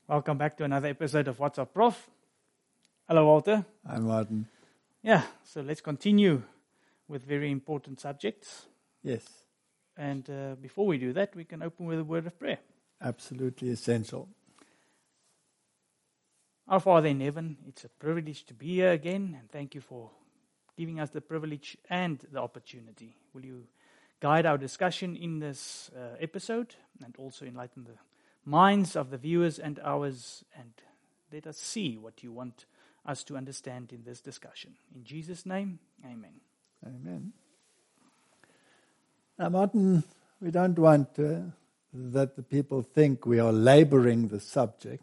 Welcome back to another episode of What's Up, Prof. Hello, Walter. Hi, Martin. Yeah, so let's continue with very important subjects. Yes, And before we do that, we can open with a word of prayer. absolutely essential. Our Father in heaven, it's a privilege to be here again, and thank you for giving us the privilege and the opportunity. Will you guide our discussion in this episode and also enlighten the minds of the viewers and ours, and let us see what you want us to understand in this discussion. In Jesus' name, amen. Amen. Now, Martin, we don't want that the people think we are laboring the subject,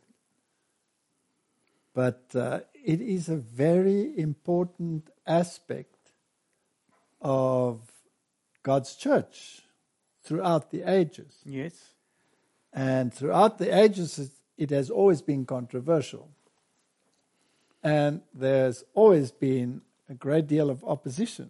but it is a very important aspect of God's church throughout the ages. Yes. And throughout the ages, it has always been controversial. And there's always been a great deal of opposition.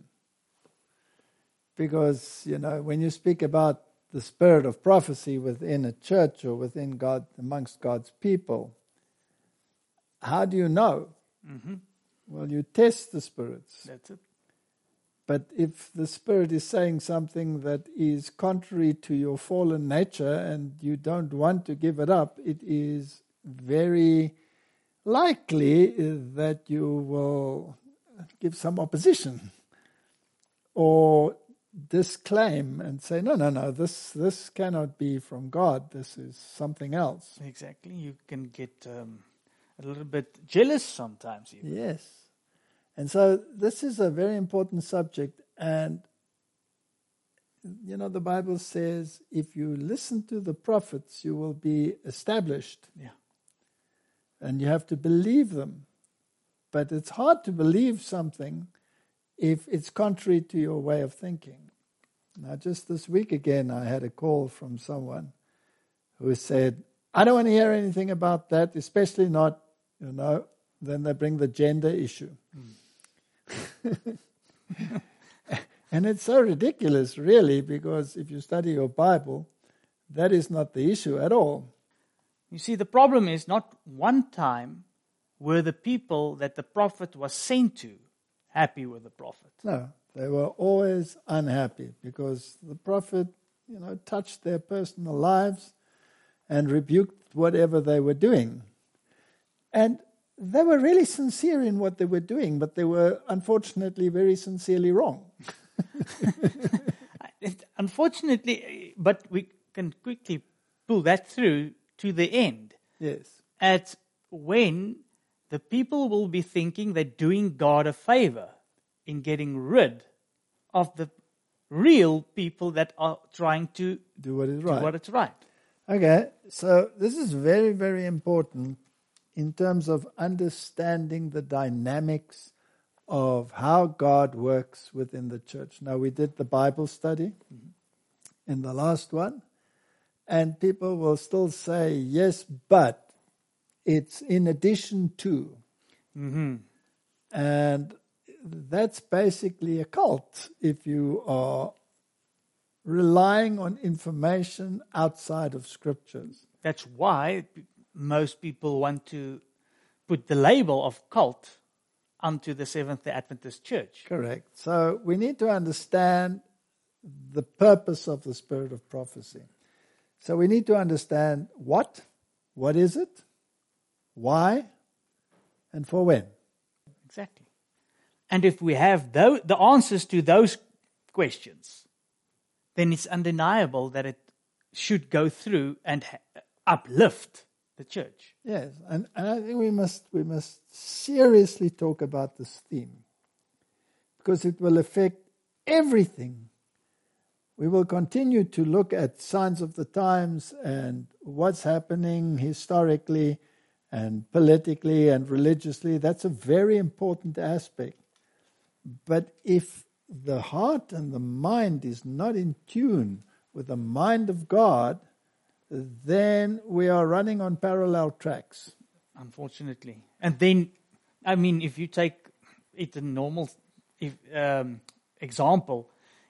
Because, when you speak about the spirit of prophecy within a church or within God, amongst God's people, how do you know? Mm-hmm. Well, you test the spirits. That's it. But if the Spirit is saying something that is contrary to your fallen nature and you don't want to give it up, it is very likely that you will give some opposition or disclaim and say, no, this cannot be from God. This is something else. Exactly. You can get a little bit jealous sometimes even. Yes. And so this is a very important subject, and the Bible says if you listen to the prophets, you will be established. Yeah. And you have to believe them. But it's hard to believe something if it's contrary to your way of thinking. Now, just this week again, I had a call from someone who said, I don't want to hear anything about that, especially not, then they bring the gender issue. And it's so ridiculous, really, because if you study your Bible, that is not the issue at all. You see, the problem is not one time were the people that the prophet was sent to happy with the prophet. No, they were always unhappy because the prophet, touched their personal lives and rebuked whatever they were doing. And they were really sincere in what they were doing, but they were unfortunately very sincerely wrong. Unfortunately, but we can quickly pull that through to the end. Yes. At when the people will be thinking they're doing God a favor in getting rid of the real people that are trying to Do what is do right. what is right. Okay, so this is very, very important in terms of understanding the dynamics of how God works within the church. Now, we did the Bible study in the last one, and people will still say, yes, but it's in addition to. Mm-hmm. And that's basically a cult if you are relying on information outside of scriptures. That's why most people want to put the label of cult onto the Seventh-day Adventist Church. Correct. So we need to understand the purpose of the spirit of prophecy. So we need to understand what is it, why, and for when. Exactly. And if we have the answers to those questions, then it's undeniable that it should go through and uplift the church. Yes, and I think we must seriously talk about this theme because it will affect everything. We will continue to look at signs of the times and what's happening historically and politically and religiously. That's a very important aspect. But if the heart and the mind is not in tune with the mind of God, then we are running on parallel tracks. Unfortunately. And then, if you take it a normal example,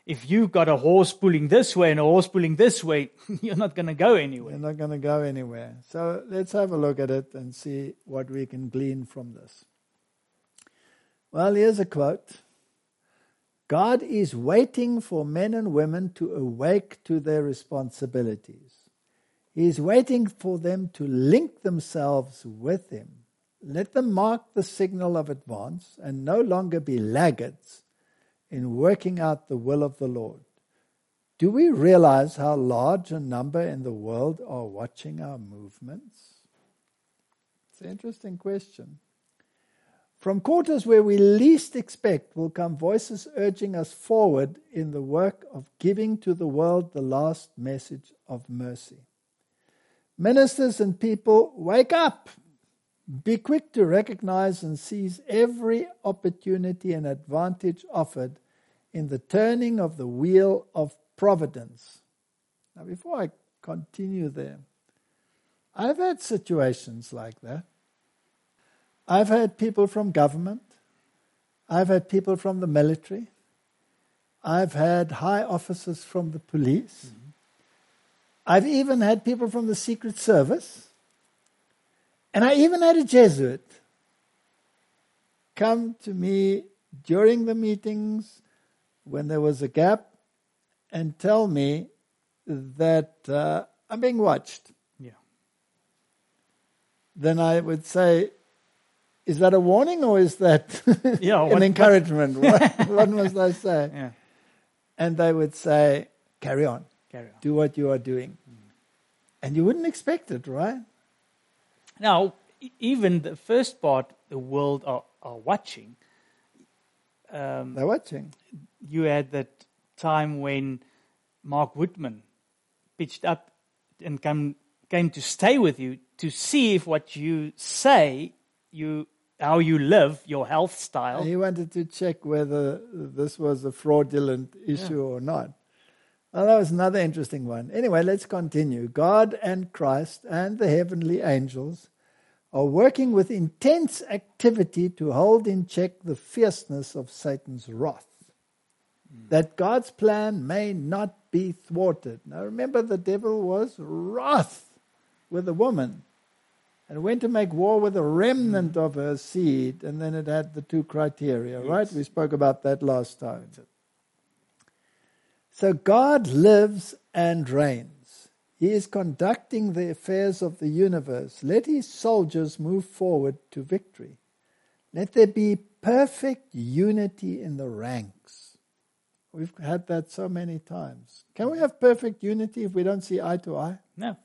if you got a horse pulling this way and a horse pulling this way, you're not going to go anywhere. You're not going to go anywhere. So let's have a look at it and see what we can glean from this. Well, here's a quote. God is waiting for men and women to awake to their responsibilities. He is waiting for them to link themselves with Him. Let them mark the signal of advance and no longer be laggards in working out the will of the Lord. Do we realize how large a number in the world are watching our movements? It's an interesting question. From quarters where we least expect will come voices urging us forward in the work of giving to the world the last message of mercy. Ministers and people, wake up! Be quick to recognize and seize every opportunity and advantage offered in the turning of the wheel of providence. Now, before I continue there, I've had situations like that. I've had people from government. I've had people from the military. I've had high officers from the police. Mm-hmm. I've even had people from the Secret Service. And I even had a Jesuit come to me during the meetings when there was a gap and tell me that I'm being watched. Yeah. Then I would say, is that a warning or is that an encouragement? What must I say? Yeah. And they would say, carry on. Carry on. Do what you are doing. And you wouldn't expect it, right? Now, even the first part, the world are watching. They're watching. You had that time when Mark Whitman pitched up and came to stay with you to see if what you say, how you live, your health style. He wanted to check whether this was a fraudulent issue or not. Well, that was another interesting one. Anyway, let's continue. God and Christ and the heavenly angels are working with intense activity to hold in check the fierceness of Satan's wrath, that God's plan may not be thwarted. Now remember, the devil was wrath with a woman and went to make war with a remnant of her seed, and then it had the two criteria, right? We spoke about that last time. So God lives and reigns. He is conducting the affairs of the universe. Let His soldiers move forward to victory. Let there be perfect unity in the ranks. We've had that so many times. Can we have perfect unity if we don't see eye to eye? No.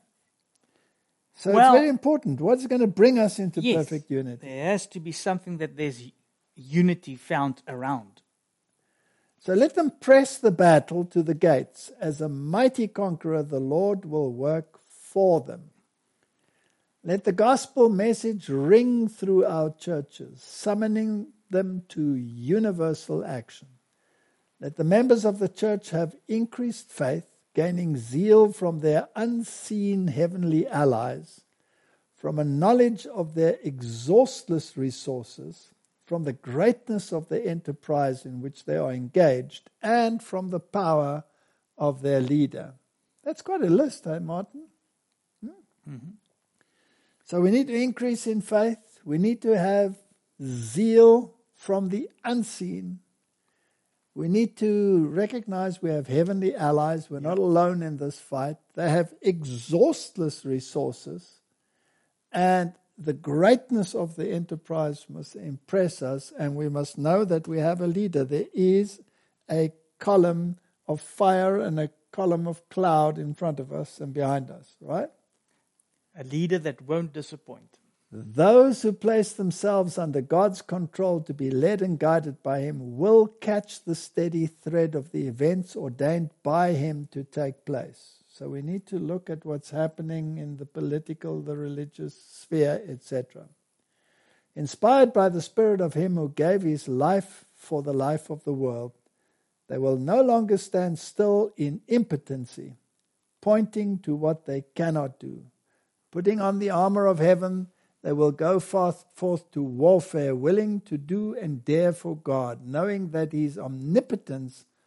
So it's very important. What's going to bring us into perfect unity? There has to be something that there's unity found around. So let them press the battle to the gates. As a mighty conqueror, the Lord will work for them. Let the gospel message ring through our churches, summoning them to universal action. Let the members of the church have increased faith, gaining zeal from their unseen heavenly allies, from a knowledge of their exhaustless resources, from the greatness of the enterprise in which they are engaged, and from the power of their leader. That's quite a list, Martin? Mm-hmm. So we need to increase in faith. We need to have zeal from the unseen. We need to recognize we have heavenly allies. We're not alone in this fight. They have exhaustless resources. And the greatness of the enterprise must impress us, and we must know that we have a leader. There is a column of fire and a column of cloud in front of us and behind us, right? A leader that won't disappoint. Those who place themselves under God's control to be led and guided by Him will catch the steady thread of the events ordained by Him to take place. So we need to look at what's happening in the political, the religious sphere, etc. Inspired by the Spirit of Him who gave His life for the life of the world, they will no longer stand still in impotency, pointing to what they cannot do. Putting on the armor of heaven, they will go forth to warfare, willing to do and dare for God, knowing that His omnipotence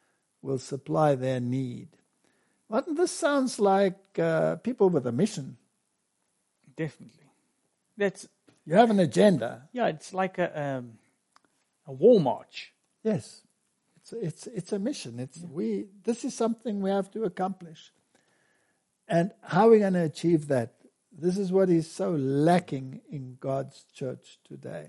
will supply their need. Well, this sounds like people with a mission. Definitely. You have an agenda. Yeah, it's like a war march. Yes, it's a mission. This is something we have to accomplish. And how are we going to achieve that? This is what is so lacking in God's church today.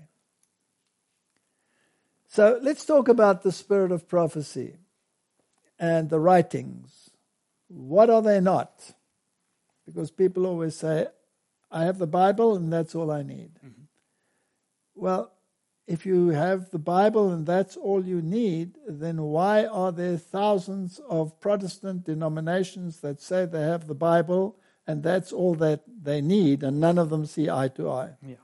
So let's talk about the spirit of prophecy and the writings. What are they not? Because people always say, I have the Bible and that's all I need. Mm-hmm. Well, if you have the Bible and that's all you need, then why are there thousands of Protestant denominations that say they have the Bible and that's all that they need, and none of them see eye to eye? Yeah.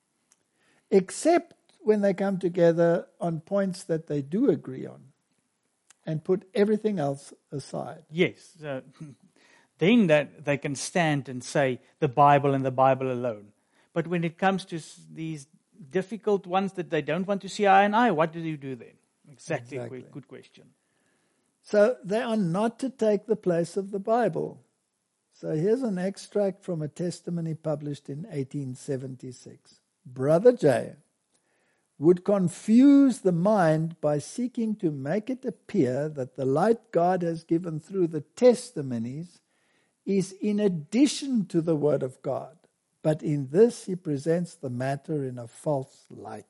Except when they come together on points that they do agree on and put everything else aside. Yes. Then that they can stand and say the Bible and the Bible alone. But when it comes to these difficult ones that they don't want to see eye and eye, what do you do then? Exactly. Good question. So they are not to take the place of the Bible. So here's an extract from a testimony published in 1876. Brother J would confuse the mind by seeking to make it appear that the light God has given through the testimonies is in addition to the Word of God. But in this he presents the matter in a false light.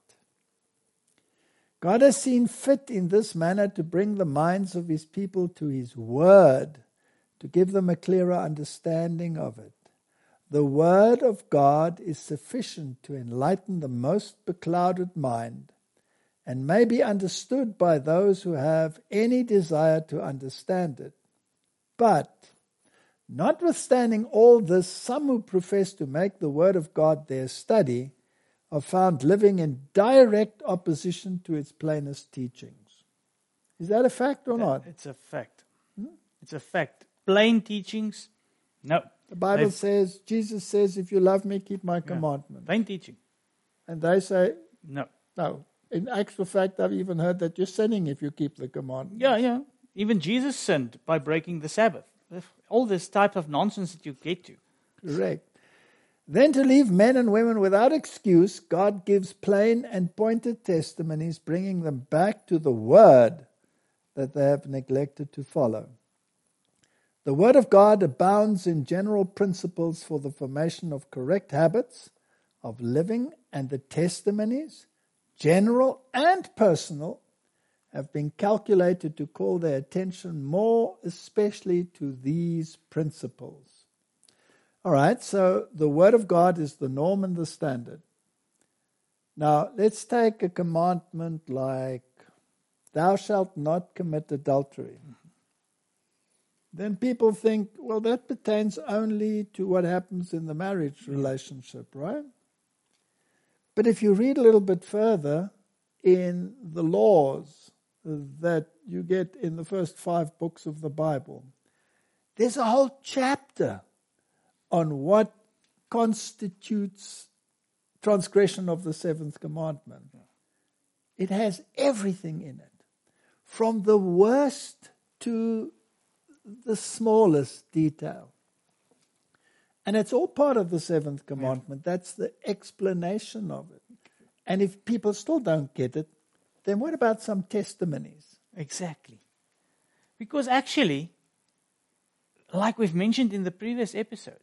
God has seen fit in this manner to bring the minds of his people to his Word, to give them a clearer understanding of it. The Word of God is sufficient to enlighten the most beclouded mind and may be understood by those who have any desire to understand it. But, notwithstanding all this, some who profess to make the Word of God their study are found living in direct opposition to its plainest teachings. Is that a fact or not? It's a fact. It's a fact. Plain teachings, no. The Bible says, Jesus says, if you love me, keep my commandments. Plain teaching. And they say, no. In actual fact, I've even heard that you're sinning if you keep the commandments. Yeah. Even Jesus sinned by breaking the Sabbath. All this type of nonsense that you get to. Correct. Then to leave men and women without excuse, God gives plain and pointed testimonies, bringing them back to the Word that they have neglected to follow. The Word of God abounds in general principles for the formation of correct habits of living, and the testimonies, general and personal, have been calculated to call their attention more especially to these principles. All right, so the Word of God is the norm and the standard. Now, let's take a commandment like, thou shalt not commit adultery. Then people think, well, that pertains only to what happens in the marriage relationship, right? But if you read a little bit further in the laws that you get in the first 5 books of the Bible, there's a whole chapter on what constitutes transgression of the 7th commandment. It has everything in it, from the worst to the smallest detail. And it's all part of the 7th commandment. That's the explanation of it. And if people still don't get it, then what about some testimonies? Exactly. Because actually, like we've mentioned in the previous episode,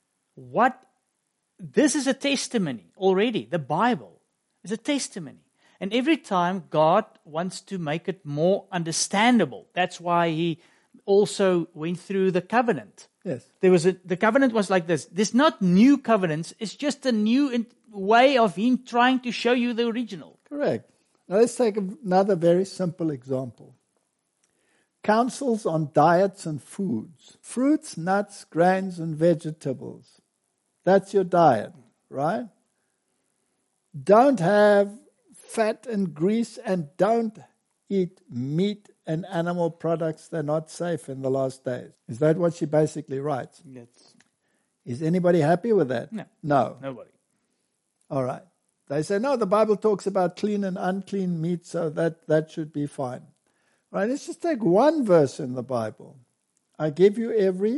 this is a testimony already. The Bible is a testimony. And every time God wants to make it more understandable, that's why he also went through the covenant. Yes. The covenant was like this. There's not new covenants. It's just a new way of him trying to show you the original. Correct. Now let's take another very simple example. Counsels on diets and foods. Fruits, nuts, grains, and vegetables. That's your diet, right? Don't have fat and grease, and don't eat meat and animal products. They're not safe in the last days. Is that what she basically writes? Yes. Is anybody happy with that? No. Nobody. All right. They say, no, the Bible talks about clean and unclean meat, so that should be fine. Right, let's just take one verse in the Bible. I give you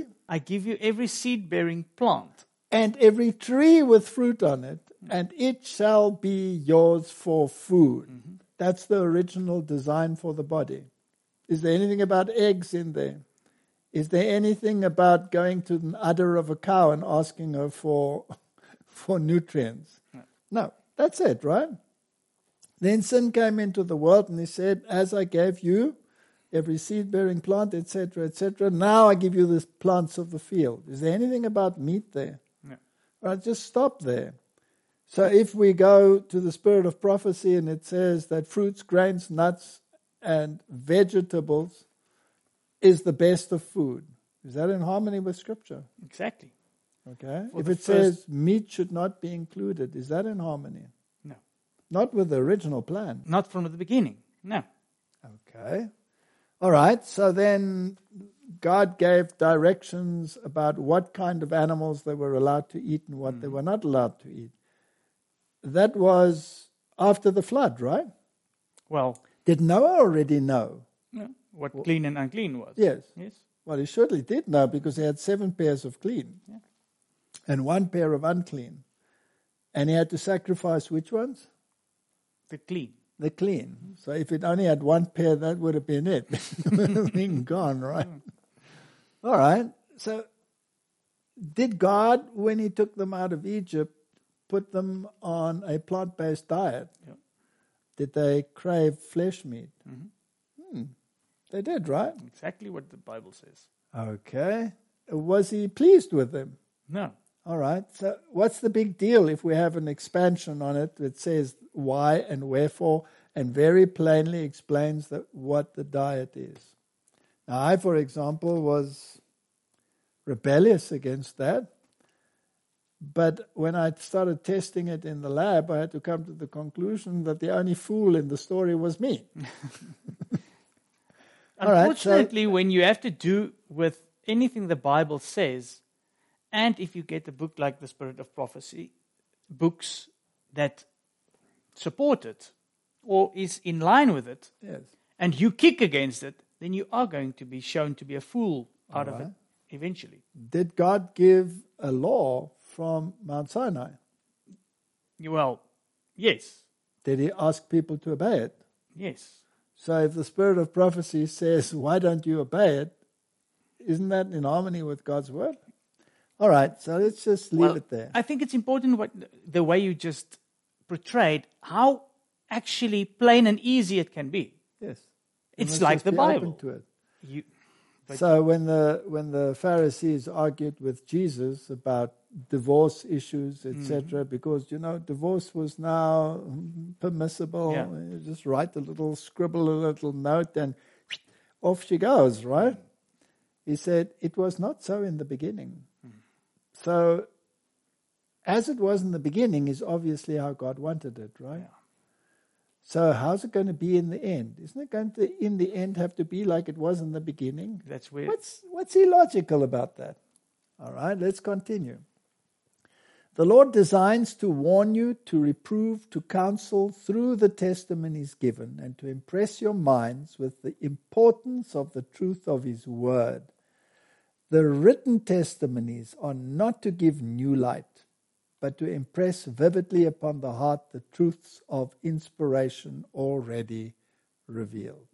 every seed-bearing plant. and every tree with fruit on it, and it shall be yours for food. Mm-hmm. That's the original design for the body. Is there anything about eggs in there? Is there anything about going to the udder of a cow and asking her for nutrients? No, that's it, right? Then sin came into the world, and he said, as I gave you every seed-bearing plant, etc., etc., now I give you the plants of the field. Is there anything about meat there? No. Right, just stop there. So if we go to the spirit of prophecy and it says that fruits, grains, nuts, and vegetables is the best of food, is that in harmony with Scripture? Exactly. Okay. If it says meat should not be included, is that in harmony? No. Not with the original plan. Not from the beginning. No. Okay. All right. So then God gave directions about what kind of animals they were allowed to eat and what they were not allowed to eat. That was after the flood, right? Well, did Noah already know what clean and unclean was? Yes. Yes. Well, he surely did know, because he had 7 pairs of clean and 1 pair of unclean. And he had to sacrifice which ones? The clean. The clean. So if it only had 1 pair, that would have been it. It would have been gone, right? All right. So did God, when he took them out of Egypt, put them on a plant-based diet? Yep. Did they crave flesh meat? Mm-hmm. They did, right? Exactly what the Bible says. Okay. Was he pleased with them? No. All right. So what's the big deal if we have an expansion on it that says why and wherefore and very plainly explains what the diet is? Now, I, for example, was rebellious against that. But when I started testing it in the lab, I had to come to the conclusion that the only fool in the story was me. Unfortunately, when you have to do with anything the Bible says, and if you get a book like The Spirit of Prophecy, books that support it or is in line with it, yes, and you kick against it, then you are going to be shown to be a fool out of it eventually. Did God give a law from Mount Sinai? Well, yes. Did he ask people to obey it? Yes. So if the Spirit of Prophecy says, why don't you obey it? Isn't that in harmony with God's word? All right, so let's just leave it there. I think it's important the way you just portrayed how actually plain and easy it can be. Yes. It's like the Bible. To it. So when the Pharisees argued with Jesus about divorce issues, etc., because, divorce was now permissible. Yeah. You just scribble a little note, and off she goes, right? He said, it was not so in the beginning. So, as it was in the beginning is obviously how God wanted it, right? Yeah. So, how's it going to be in the end? Isn't it going to, in the end, have to be like it was in the beginning? That's weird. What's illogical about that? All right, let's continue. The Lord designs to warn you, to reprove, to counsel through the testimonies given, and to impress your minds with the importance of the truth of His word. The written testimonies are not to give new light, but to impress vividly upon the heart the truths of inspiration already revealed.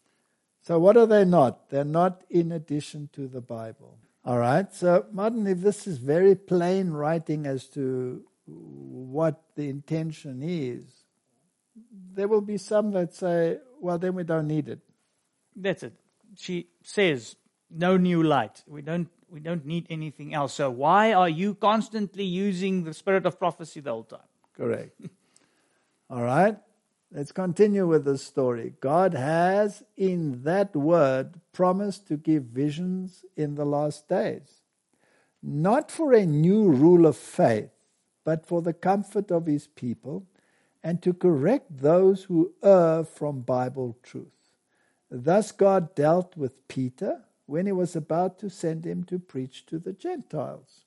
So what are they not? They're not in addition to the Bible. All right, so Martin, if this is very plain writing as to what the intention is, there will be some that say, well, then we don't need it. That's it. She says, no new light. We don't need anything else. So why are you constantly using the Spirit of Prophecy the whole time? Correct. All right. Let's continue with the story. God has, in that word, promised to give visions in the last days. Not for a new rule of faith, but for the comfort of His people, and to correct those who err from Bible truth. Thus God dealt with Peter when He was about to send him to preach to the Gentiles.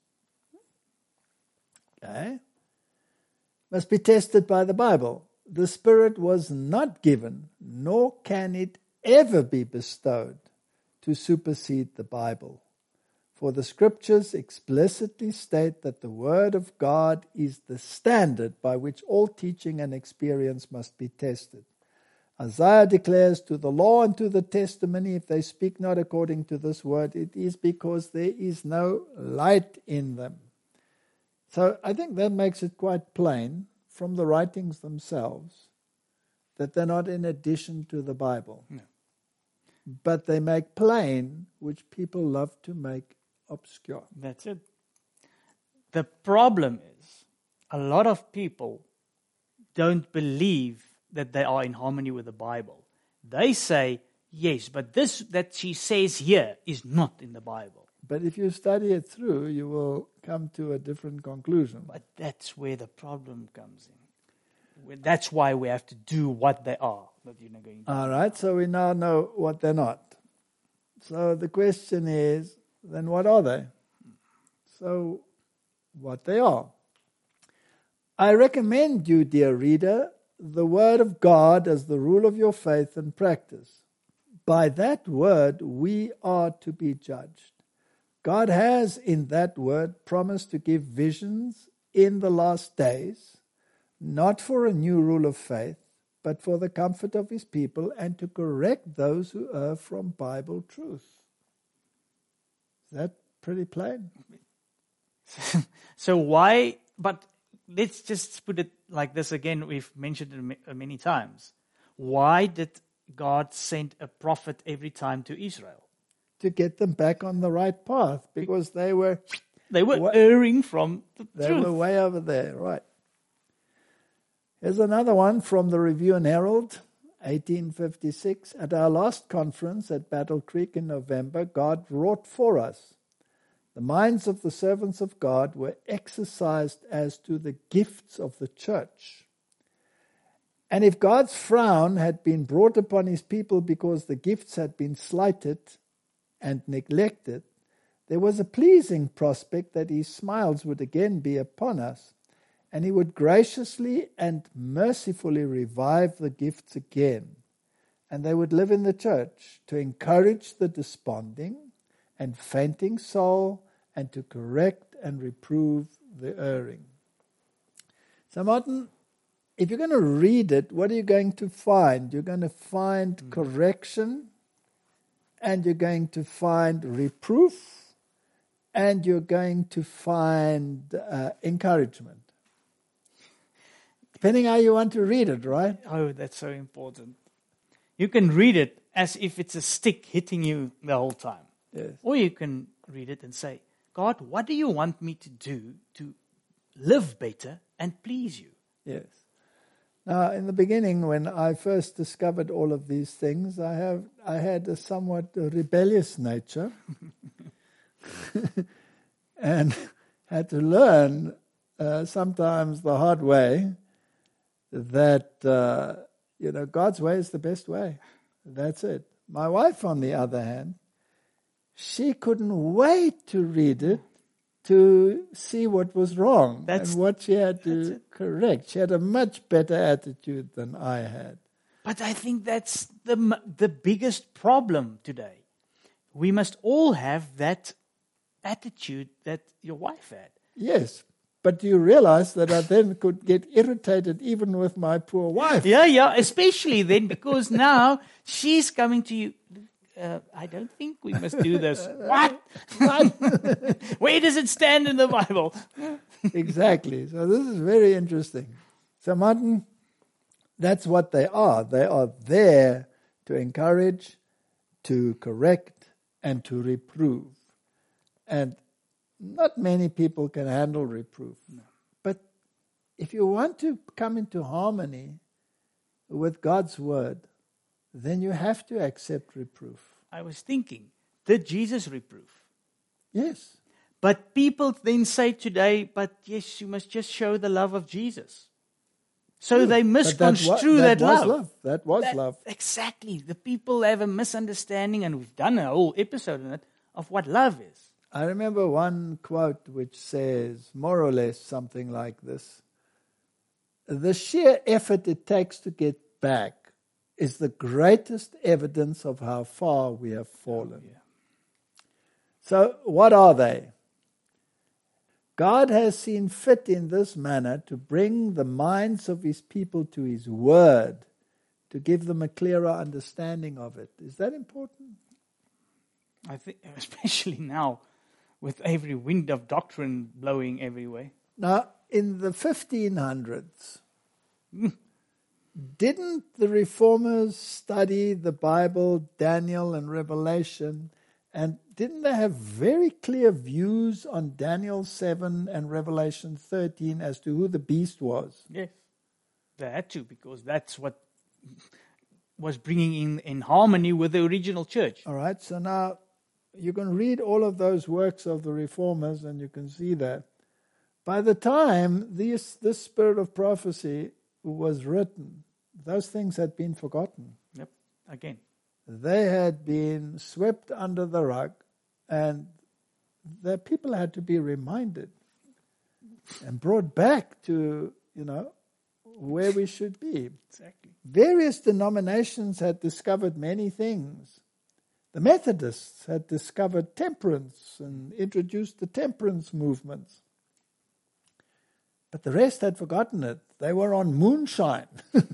Okay. Must be tested by the Bible. The Spirit was not given, nor can it ever be bestowed to supersede the Bible. For the scriptures explicitly state that the word of God is the standard by which all teaching and experience must be tested. Isaiah declares, to the law and to the testimony, if they speak not according to this word, it is because there is no light in them. So I think that makes it quite plain from the writings themselves that they're not in addition to the Bible. No. But they make plain, which people love to make obscure. That's it. The problem is, a lot of people don't believe that they are in harmony with the Bible. They say, yes, but this that she says here is not in the Bible. But if you study it through, you will come to a different conclusion. But that's where the problem comes in. That's why we have to do what they are. That you're not going to All right, so we now know what they're not. So the question is, then what are they? So what they are. I recommend you, dear reader, the word of God as the rule of your faith and practice. By that word we are to be judged. God has in that word promised to give visions in the last days, not for a new rule of faith, but for the comfort of his people and to correct those who err from Bible truth. Is that pretty plain? So why, but let's just put it like this again. We've mentioned it many times. Why did God send a prophet every time to Israel? To get them back on the right path, because they were erring from the truth. They were way over there, right. Here's another one from the Review and Herald, 1856. At our last conference at Battle Creek in November, God wrought for us. The minds of the servants of God were exercised as to the gifts of the church. And if God's frown had been brought upon his people because the gifts had been slighted and neglected, there was a pleasing prospect that his smiles would again be upon us, and he would graciously and mercifully revive the gifts again, and they would live in the church to encourage the desponding and fainting soul, and to correct and reprove the erring. So Martin, if you're going to read it, what are you going to find? You're going to find correction, and you're going to find reproof, and you're going to find encouragement. Depending how you want to read it, right? Oh, that's so important. You can read it as if it's a stick hitting you the whole time. Yes. Or you can read it and say, God, what do you want me to do to live better and please you? Yes. Now, in the beginning, when I first discovered all of these things, I had a somewhat rebellious nature and had to learn sometimes the hard way that, God's way is the best way. That's it. My wife, on the other hand, she couldn't wait to read it to see what was wrong and what she had to correct. She had a much better attitude than I had. But I think that's the biggest problem today. We must all have that attitude that your wife had. Yes, but do you realize that I then could get irritated even with my poor wife? Yeah, especially then, because now she's coming to you. I don't think we must do this. What? Where does it stand in the Bible? Exactly. So this is very interesting. So Martin, that's what they are. They are there to encourage, to correct, and to reprove. And not many people can handle reproof. No. But if you want to come into harmony with God's word, then you have to accept reproof. I was thinking, did Jesus reprove? Yes. But people then say today, but yes, you must just show the love of Jesus. So they misconstrue that love. That was love. Exactly. The people have a misunderstanding, and we've done a whole episode on it, of what love is. I remember one quote which says, more or less something like this: the sheer effort it takes to get back is the greatest evidence of how far we have fallen. Yeah. So, what are they? God has seen fit in this manner to bring the minds of his people to his word, to give them a clearer understanding of it. Is that important? I think, especially now, with every wind of doctrine blowing everywhere. Now, in the 1500s, didn't the reformers study the Bible, Daniel and Revelation, and didn't they have very clear views on Daniel 7 and Revelation 13 as to who the beast was? Yes, they had to, because that's what was bringing in harmony with the original church. All right, so now you can read all of those works of the reformers and you can see that. By the time this spirit of prophecy was written, those things had been forgotten. Yep, again. They had been swept under the rug, and the people had to be reminded and brought back to, where we should be. Exactly. Various denominations had discovered many things. The Methodists had discovered temperance and introduced the temperance movements. But the rest had forgotten it. They were on moonshine.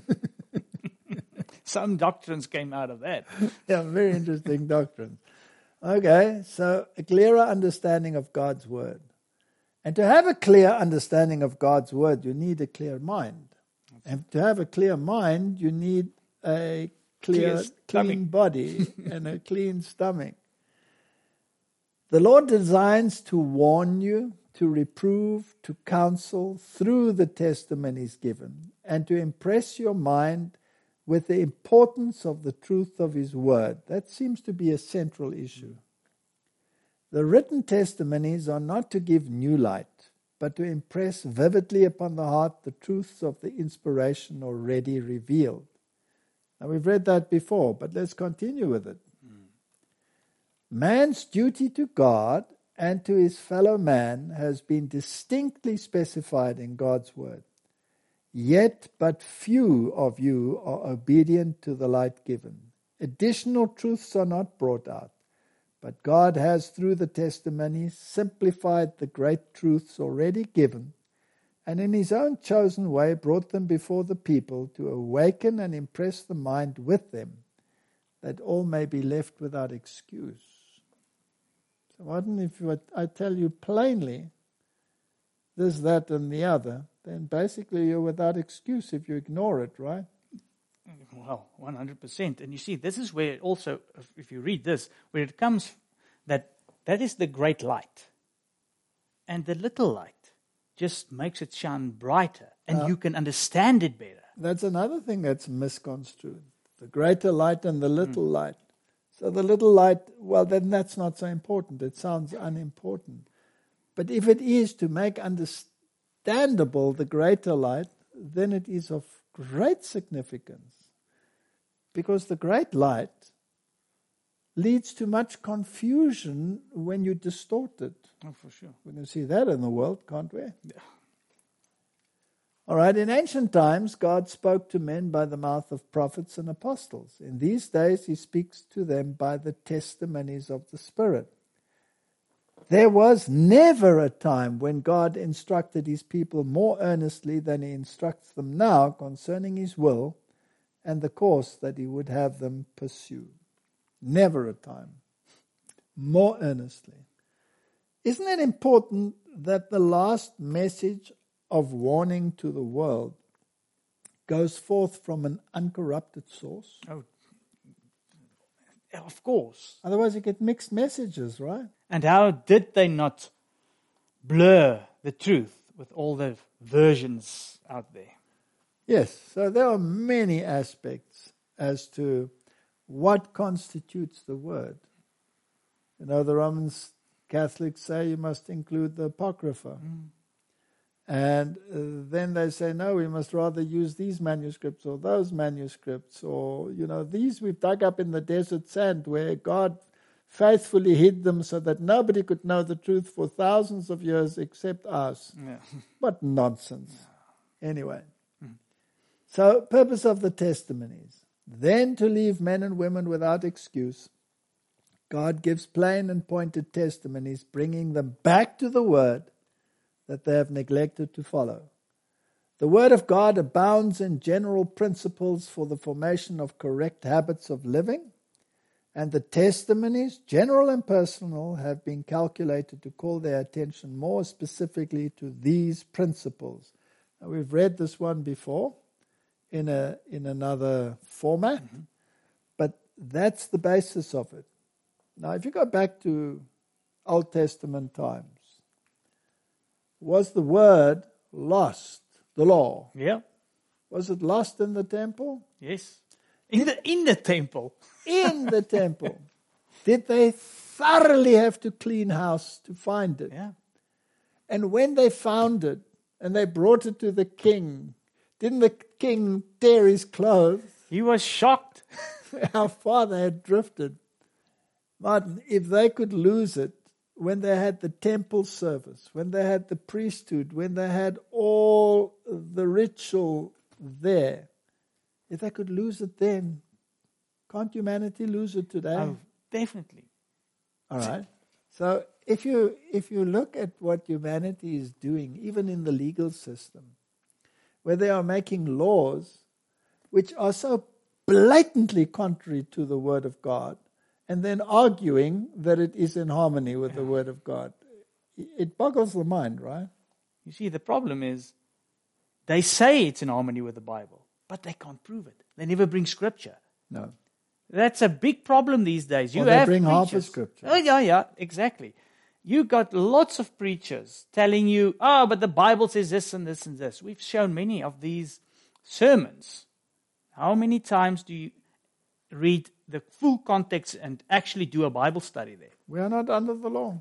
Some doctrines came out of that. Yeah, very interesting doctrine. Okay, so a clearer understanding of God's word. And to have a clear understanding of God's word, you need a clear mind. And to have a clear mind, you need a clean body and a clean stomach. The Lord designs to warn you, to reprove, to counsel through the testimonies given, and to impress your mind with the importance of the truth of his word. That seems to be a central issue. The written testimonies are not to give new light, but to impress vividly upon the heart the truths of the inspiration already revealed. Now, we've read that before, but let's continue with it. Man's duty to God and to his fellow man has been distinctly specified in God's word. Yet but few of you are obedient to the light given. Additional truths are not brought out, but God has, through the testimonies, simplified the great truths already given, and in his own chosen way brought them before the people to awaken and impress the mind with them, that all may be left without excuse. So what if I tell you plainly this, that, and the other, then basically you're without excuse if you ignore it, right? Well, 100%. And you see, this is where also, if you read this, where it comes that is the great light. And the little light just makes it shine brighter, and you can understand it better. That's another thing that's misconstrued. The greater light and the little light. So the little light, well, then that's not so important. It sounds unimportant. But if it is to make understandable the greater light, then it is of great significance. Because the great light leads to much confusion when you distort it. Oh, for sure. We can see that in the world, can't we? Yeah. All right, in ancient times, God spoke to men by the mouth of prophets and apostles. In these days, he speaks to them by the testimonies of the Spirit. There was never a time when God instructed his people more earnestly than he instructs them now concerning his will and the course that he would have them pursue. Never a time. More earnestly. Isn't it important that the last message of warning to the world goes forth from an uncorrupted source? Oh, of course. Otherwise you get mixed messages, right? And how did they not blur the truth with all the versions out there? Yes, so there are many aspects as to what constitutes the word. You know, the Roman Catholics say you must include the Apocrypha. And then they say, no, we must rather use these manuscripts or those manuscripts, or, these we've dug up in the desert sand where God faithfully hid them so that nobody could know the truth for thousands of years except us. Yeah. What nonsense. Anyway. So, purpose of the testimonies. then to leave men and women without excuse. God gives plain and pointed testimonies, bringing them back to the word that they have neglected to follow. The word of God abounds in general principles for the formation of correct habits of living, and the testimonies, general and personal, have been calculated to call their attention more specifically to these principles. Now, we've read this one before in another format, but that's the basis of it. Now, if you go back to Old Testament times, was the word lost? The law. Yeah. Was it lost in the temple? Yes. In the temple. In the temple. Did they thoroughly have to clean house to find it? Yeah. And when they found it and they brought it to the king, didn't the king tear his clothes? He was shocked. How far they had drifted. Martin, if they could lose it, when they had the temple service, when they had the priesthood, when they had all the ritual there, if they could lose it then, can't humanity lose it today? Oh, definitely. All right. So if you look at what humanity is doing, even in the legal system, where they are making laws which are so blatantly contrary to the Word of God, and then arguing that it is in harmony with the Word of God. It boggles the mind, right? You see, the problem is they say it's in harmony with the Bible, but they can't prove it. They never bring scripture. No. That's a big problem these days. Or they bring half a scripture. Oh, yeah, exactly. You got lots of preachers telling you, but the Bible says this and this and this. We've shown many of these sermons. How many times do you read the full context and actually do a Bible study there? We are not under the law.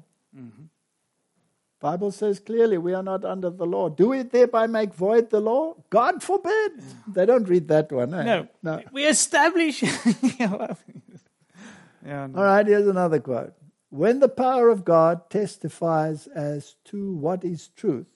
Bible says clearly we are not under the law. Do we thereby make void the law? God forbid. They don't read that one. Eh? No. We establish. All right, here's another quote. When the power of God testifies as to what is truth,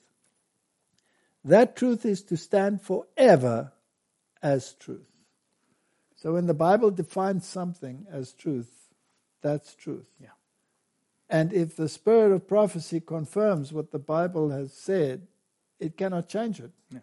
that truth is to stand forever as truth. So when the Bible defines something as truth, that's truth. Yeah. And if the spirit of prophecy confirms what the Bible has said, it cannot change it. Yeah.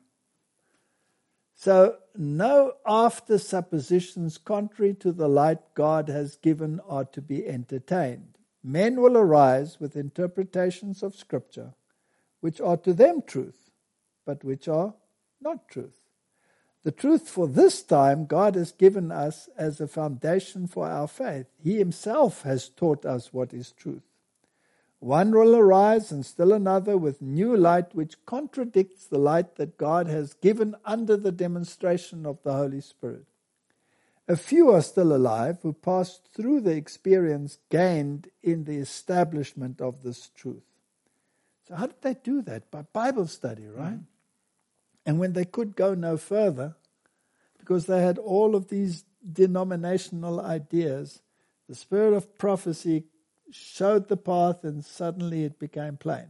So no after suppositions contrary to the light God has given are to be entertained. Men will arise with interpretations of Scripture, which are to them truth, but which are not truth. The truth for this time God has given us as a foundation for our faith. He himself has taught us what is truth. One will arise and still another with new light which contradicts the light that God has given under the demonstration of the Holy Spirit. A few are still alive who passed through the experience gained in the establishment of this truth. So how did they do that? By Bible study, right? And when they could go no further, because they had all of these denominational ideas, the spirit of prophecy showed the path and suddenly it became plain.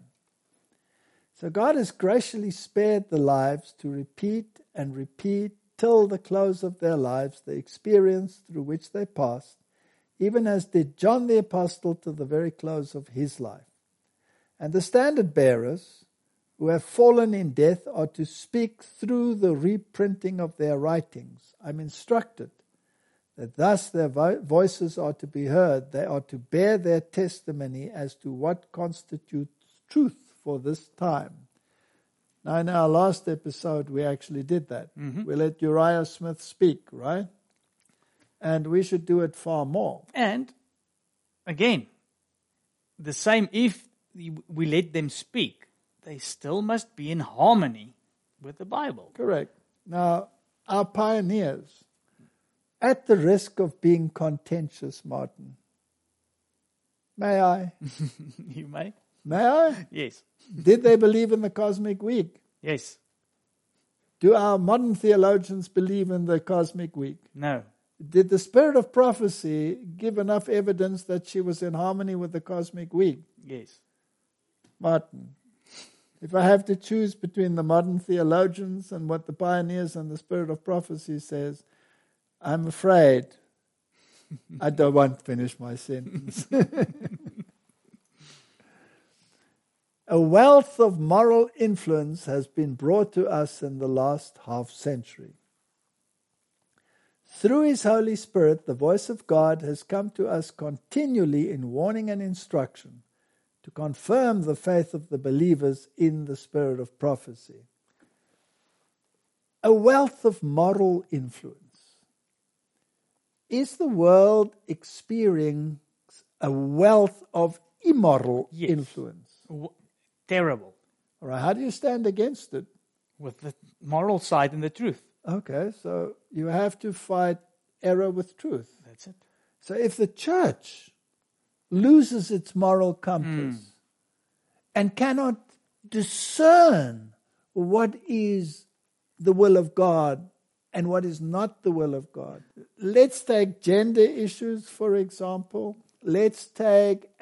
So God has graciously spared the lives to repeat and repeat till the close of their lives the experience through which they passed, even as did John the Apostle to the very close of his life. And the standard bearers who have fallen in death are to speak through the reprinting of their writings. I'm instructed that thus their voices are to be heard. They are to bear their testimony as to what constitutes truth for this time. Now, in our last episode, we actually did that. We let Uriah Smith speak, right? And we should do it far more. And, again, the same, if we let them speak, they still must be in harmony with the Bible. Correct. Now, our pioneers, at the risk of being contentious, Martin, may I? You may. May I? Yes. Did they believe in the cosmic week? Yes. Do our modern theologians believe in the cosmic week? No. Did the spirit of prophecy give enough evidence that she was in harmony with the cosmic week? Yes. Martin, if I have to choose between the modern theologians and what the pioneers and the spirit of prophecy says, I'm afraid I don't want to finish my sentence. A wealth of moral influence has been brought to us in the last half century. Through His Holy Spirit, the voice of God has come to us continually in warning and instruction to confirm the faith of the believers in the spirit of prophecy. A wealth of moral influence. Is the world experiencing a wealth of immoral influence? Terrible. All right, how do you stand against it? With the moral side and the truth. Okay, so you have to fight error with truth. That's it. So if the church loses its moral compass and cannot discern what is the will of God and what is not the will of God. Let's take gender issues, for example. Let's take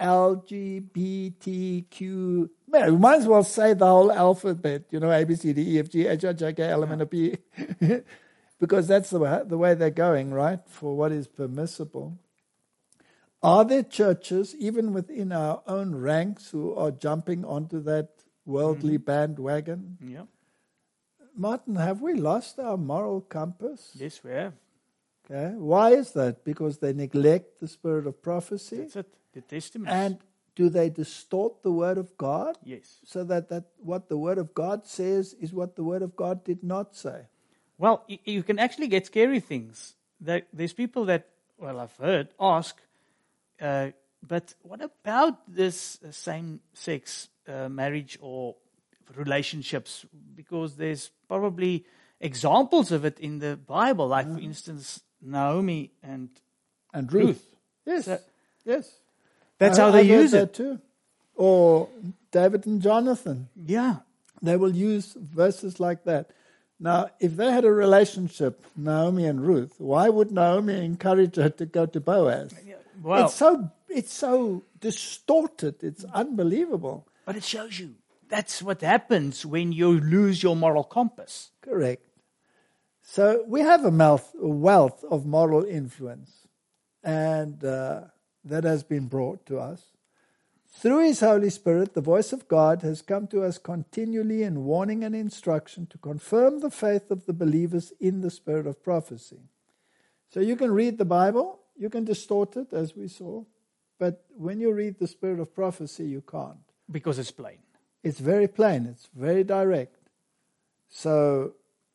LGBTQ. Man, we might as well say the whole alphabet, A, B, C, D, E, F, G, H, I, J, K, L, M, N, O, P. Because that's the way they're going, right, for what is permissible. Are there churches, even within our own ranks, who are jumping onto that worldly bandwagon? Yeah. Martin, have we lost our moral compass? Yes, we have. Okay. Why is that? Because they neglect the spirit of prophecy? That's it. The testimony. And do they distort the word of God? Yes. So that what the word of God says is what the word of God did not say? Well, you can actually get scary things. There's people that, I've heard, ask, but what about this same-sex marriage or relationships? Because there's probably examples of it in the Bible, like, for instance, Naomi and Ruth. Yes, So, yes. That's how they use it. Too. Or David and Jonathan. Yeah. They will use verses like that. Now, if they had a relationship, Naomi and Ruth, why would Naomi encourage her to go to Boaz? Well, it's so distorted. It's unbelievable. But it shows you that's what happens when you lose your moral compass. Correct. So we have a wealth of moral influence, and that has been brought to us. Through His Holy Spirit, the voice of God has come to us continually in warning and instruction to confirm the faith of the believers in the spirit of prophecy. So you can read the Bible, you can distort it, as we saw, but when you read the spirit of prophecy, you can't. Because it's plain. It's very plain, it's very direct. So,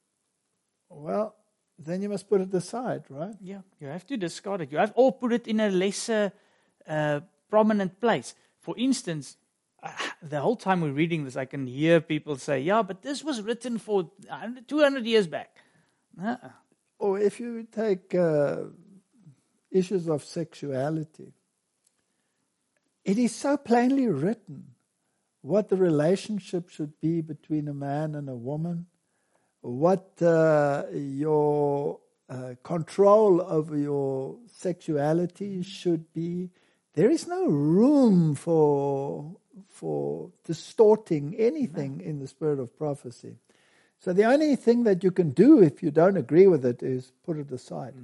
then you must put it aside, right? Yeah, you have to discard it. You have or put it in a lesser prominent place. For instance, the whole time we're reading this, I can hear people say, yeah, but this was written for 200 years back. Or if you take issues of sexuality, it is so plainly written what the relationship should be between a man and a woman, what your control over your sexuality should be. There is no room for distorting anything in the spirit of prophecy. So the only thing that you can do if you don't agree with it is put it aside.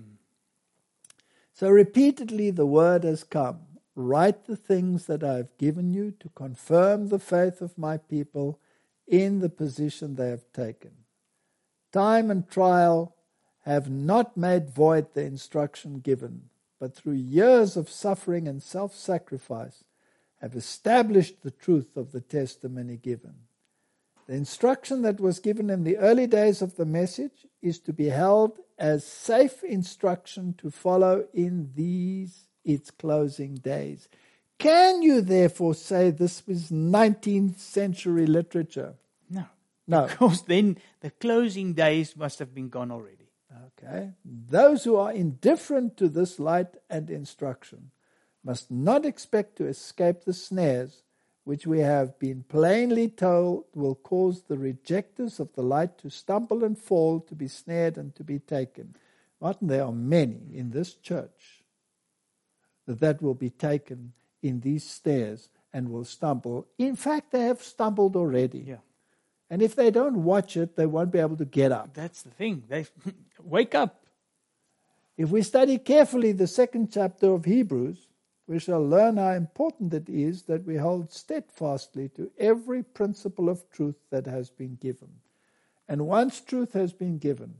So repeatedly the word has come. Write the things that I have given you to confirm the faith of my people in the position they have taken. Time and trial have not made void the instruction given, but through years of suffering and self-sacrifice have established the truth of the testimony given. The instruction that was given in the early days of the message is to be held as safe instruction to follow in these its closing days. Can you therefore say this was 19th century literature? No. No. Because then the closing days must have been gone already. Okay. Those who are indifferent to this light and instruction must not expect to escape the snares which we have been plainly told will cause the rejectors of the light to stumble and fall, to be snared and to be taken. Martin, there are many in this church that will be taken in these snares and will stumble. In fact, they have stumbled already. Yeah. And if they don't watch it, they won't be able to get up. That's the thing. They wake up. If we study carefully the 2nd chapter of Hebrews, we shall learn how important it is that we hold steadfastly to every principle of truth that has been given. And once truth has been given,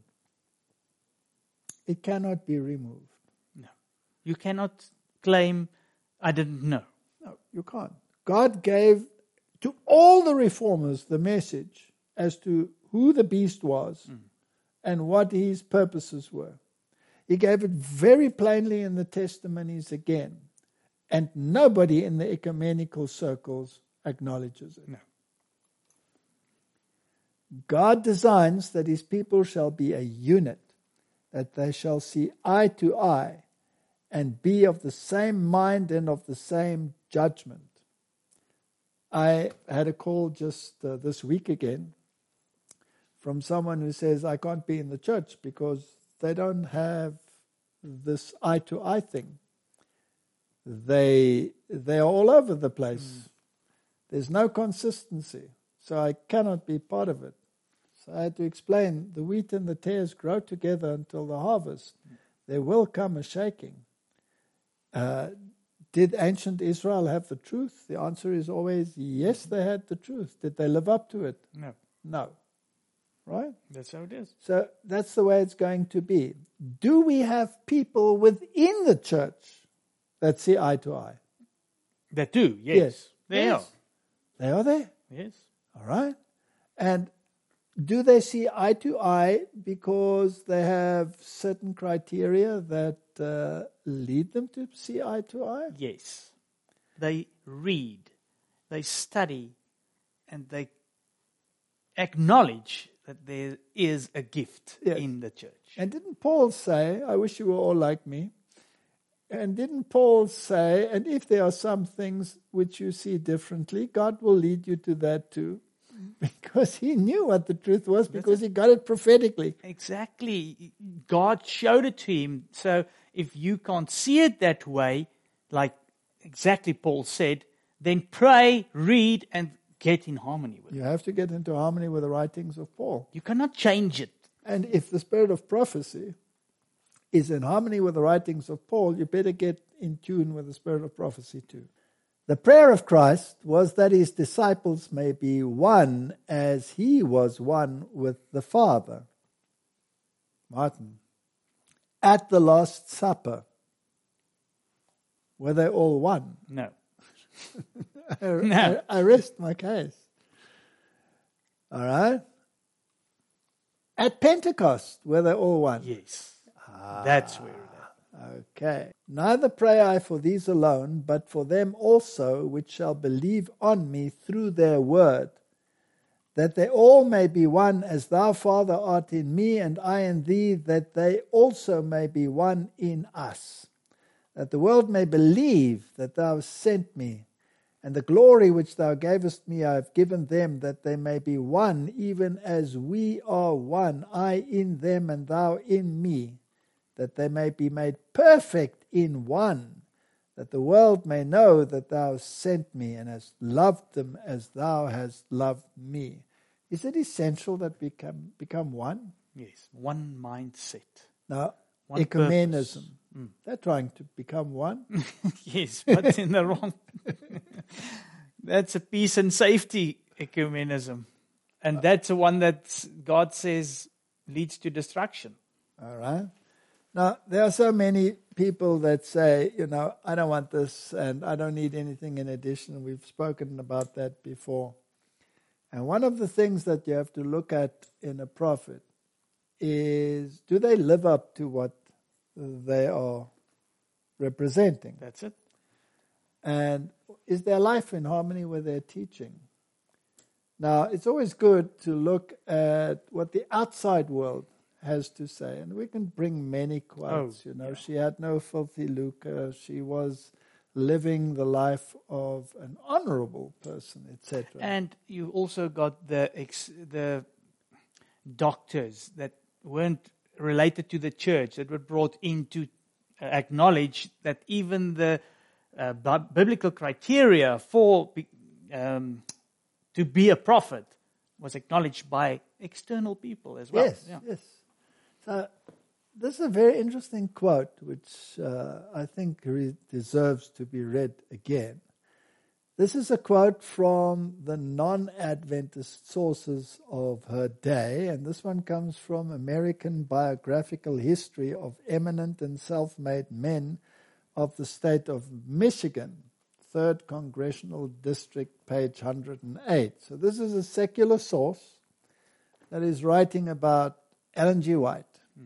it cannot be removed. No. You cannot claim, I didn't know. No, you can't. God gave to all the reformers the message as to who the beast was and what his purposes were. He gave it very plainly in the testimonies again. And nobody in the ecumenical circles acknowledges it. No. God designs that his people shall be a unit, that they shall see eye to eye and be of the same mind and of the same judgment. I had a call just this week again from someone who says, I can't be in the church because they don't have this eye to eye thing. They are all over the place. There's no consistency, so I cannot be part of it. So I had to explain, the wheat and the tares grow together until the harvest. There will come a shaking. Did ancient Israel have the truth? The answer is always yes, they had the truth. Did they live up to it? No. No. Right? That's how it is. So that's the way it's going to be. Do we have people within the church that see eye to eye? That do, yes. Yes. They Yes. They are there. Yes. All right. And do they see eye to eye because they have certain criteria that lead them to see eye to eye? Yes. They read, they study, and they acknowledge that there is a gift Yes. in the church. And didn't Paul say, I wish you were all like me? And didn't Paul say, and if there are some things which you see differently, God will lead you to that too? Because he knew what the truth was, because he got it prophetically. Exactly. God showed it to him. So if you can't see it that way, like exactly Paul said, then pray, read, and get in harmony with it. You have to get into harmony with the writings of Paul. You cannot change it. And if the spirit of prophecy is in harmony with the writings of Paul, you better get in tune with the spirit of prophecy too. The prayer of Christ was that his disciples may be one as he was one with the Father. Martin, at the Last Supper, were they all one? No. I rest my case. All right? At Pentecost, were they all one? Yes. That's where it is. Okay. Neither pray I for these alone, but for them also which shall believe on me through their word, that they all may be one, as thou, Father, art in me, and I in thee, that they also may be one in us, that the world may believe that thou hast sent me, and the glory which thou gavest me I have given them, that they may be one, even as we are one, I in them and thou in me, that they may be made perfect in one, that the world may know that thou hast sent me and hast loved them as thou hast loved me. Is it essential that we become one? Yes. One mindset. Now, One ecumenism, they're trying to become one. Yes, but in the wrong. That's a peace and safety ecumenism. And that's the one that God says leads to destruction. All right. Now, there are so many people that say, I don't want this and I don't need anything in addition. We've spoken about that before. And one of the things that you have to look at in a prophet is, do they live up to what they are representing? That's it. And is their life in harmony with their teaching? Now, it's always good to look at what the outside world has to say. And we can bring many quotes. She had no filthy lucre. She was living the life of an honorable person, etc. And you also got the doctors that weren't related to the church, that were brought in to acknowledge that even the biblical criteria for to be a prophet was acknowledged by external people as well. Yes. So This is a very interesting quote, which I think deserves to be read again. This is a quote from the non-Adventist sources of her day, and this one comes from American Biographical History of Eminent and Self-Made Men of the State of Michigan, 3rd Congressional District, page 108. So this is a secular source that is writing about Ellen G. White.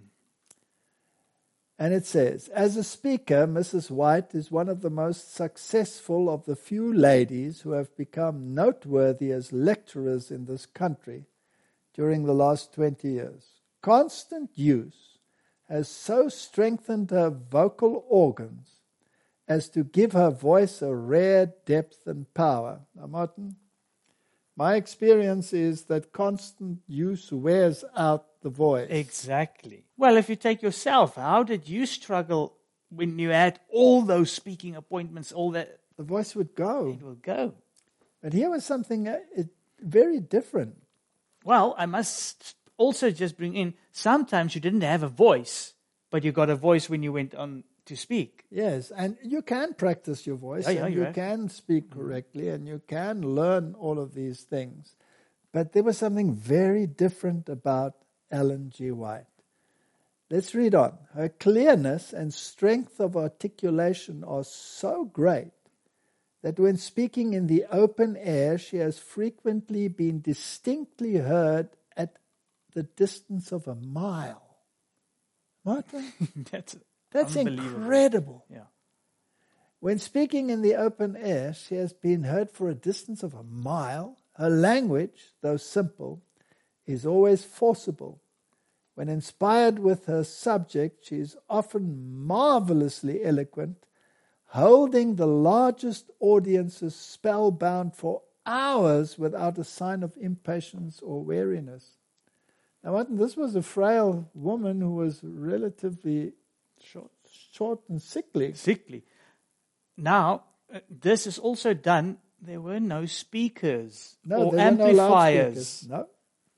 And it says, as a speaker, Mrs. White is one of the most successful of the few ladies who have become noteworthy as lecturers in this country during the last 20 years. Constant use has so strengthened her vocal organs as to give her voice a rare depth and power. Now, Martin, my experience is that constant use wears out the voice. Exactly. Well, if you take yourself, how did you struggle when you had all those speaking appointments, all that? The voice would go. It will go. But here was something very different. Well, I must also just bring in, sometimes you didn't have a voice, but you got a voice when you went on to speak. Yes, and you can practice your voice, and you can speak correctly, and you can learn all of these things. But there was something very different about Ellen G. White. Let's read on. Her clearness and strength of articulation are so great that when speaking in the open air, she has frequently been distinctly heard at the distance of a mile. Martin? That's incredible. Yeah. When speaking in the open air, she has been heard for a distance of a mile. Her language, though simple, is always forcible. When inspired with her subject, she is often marvelously eloquent, holding the largest audiences spellbound for hours without a sign of impatience or weariness. Now, Martin, this was a frail woman who was relatively short and sickly. Now, this is also done. There were no speakers or there amplifiers. No.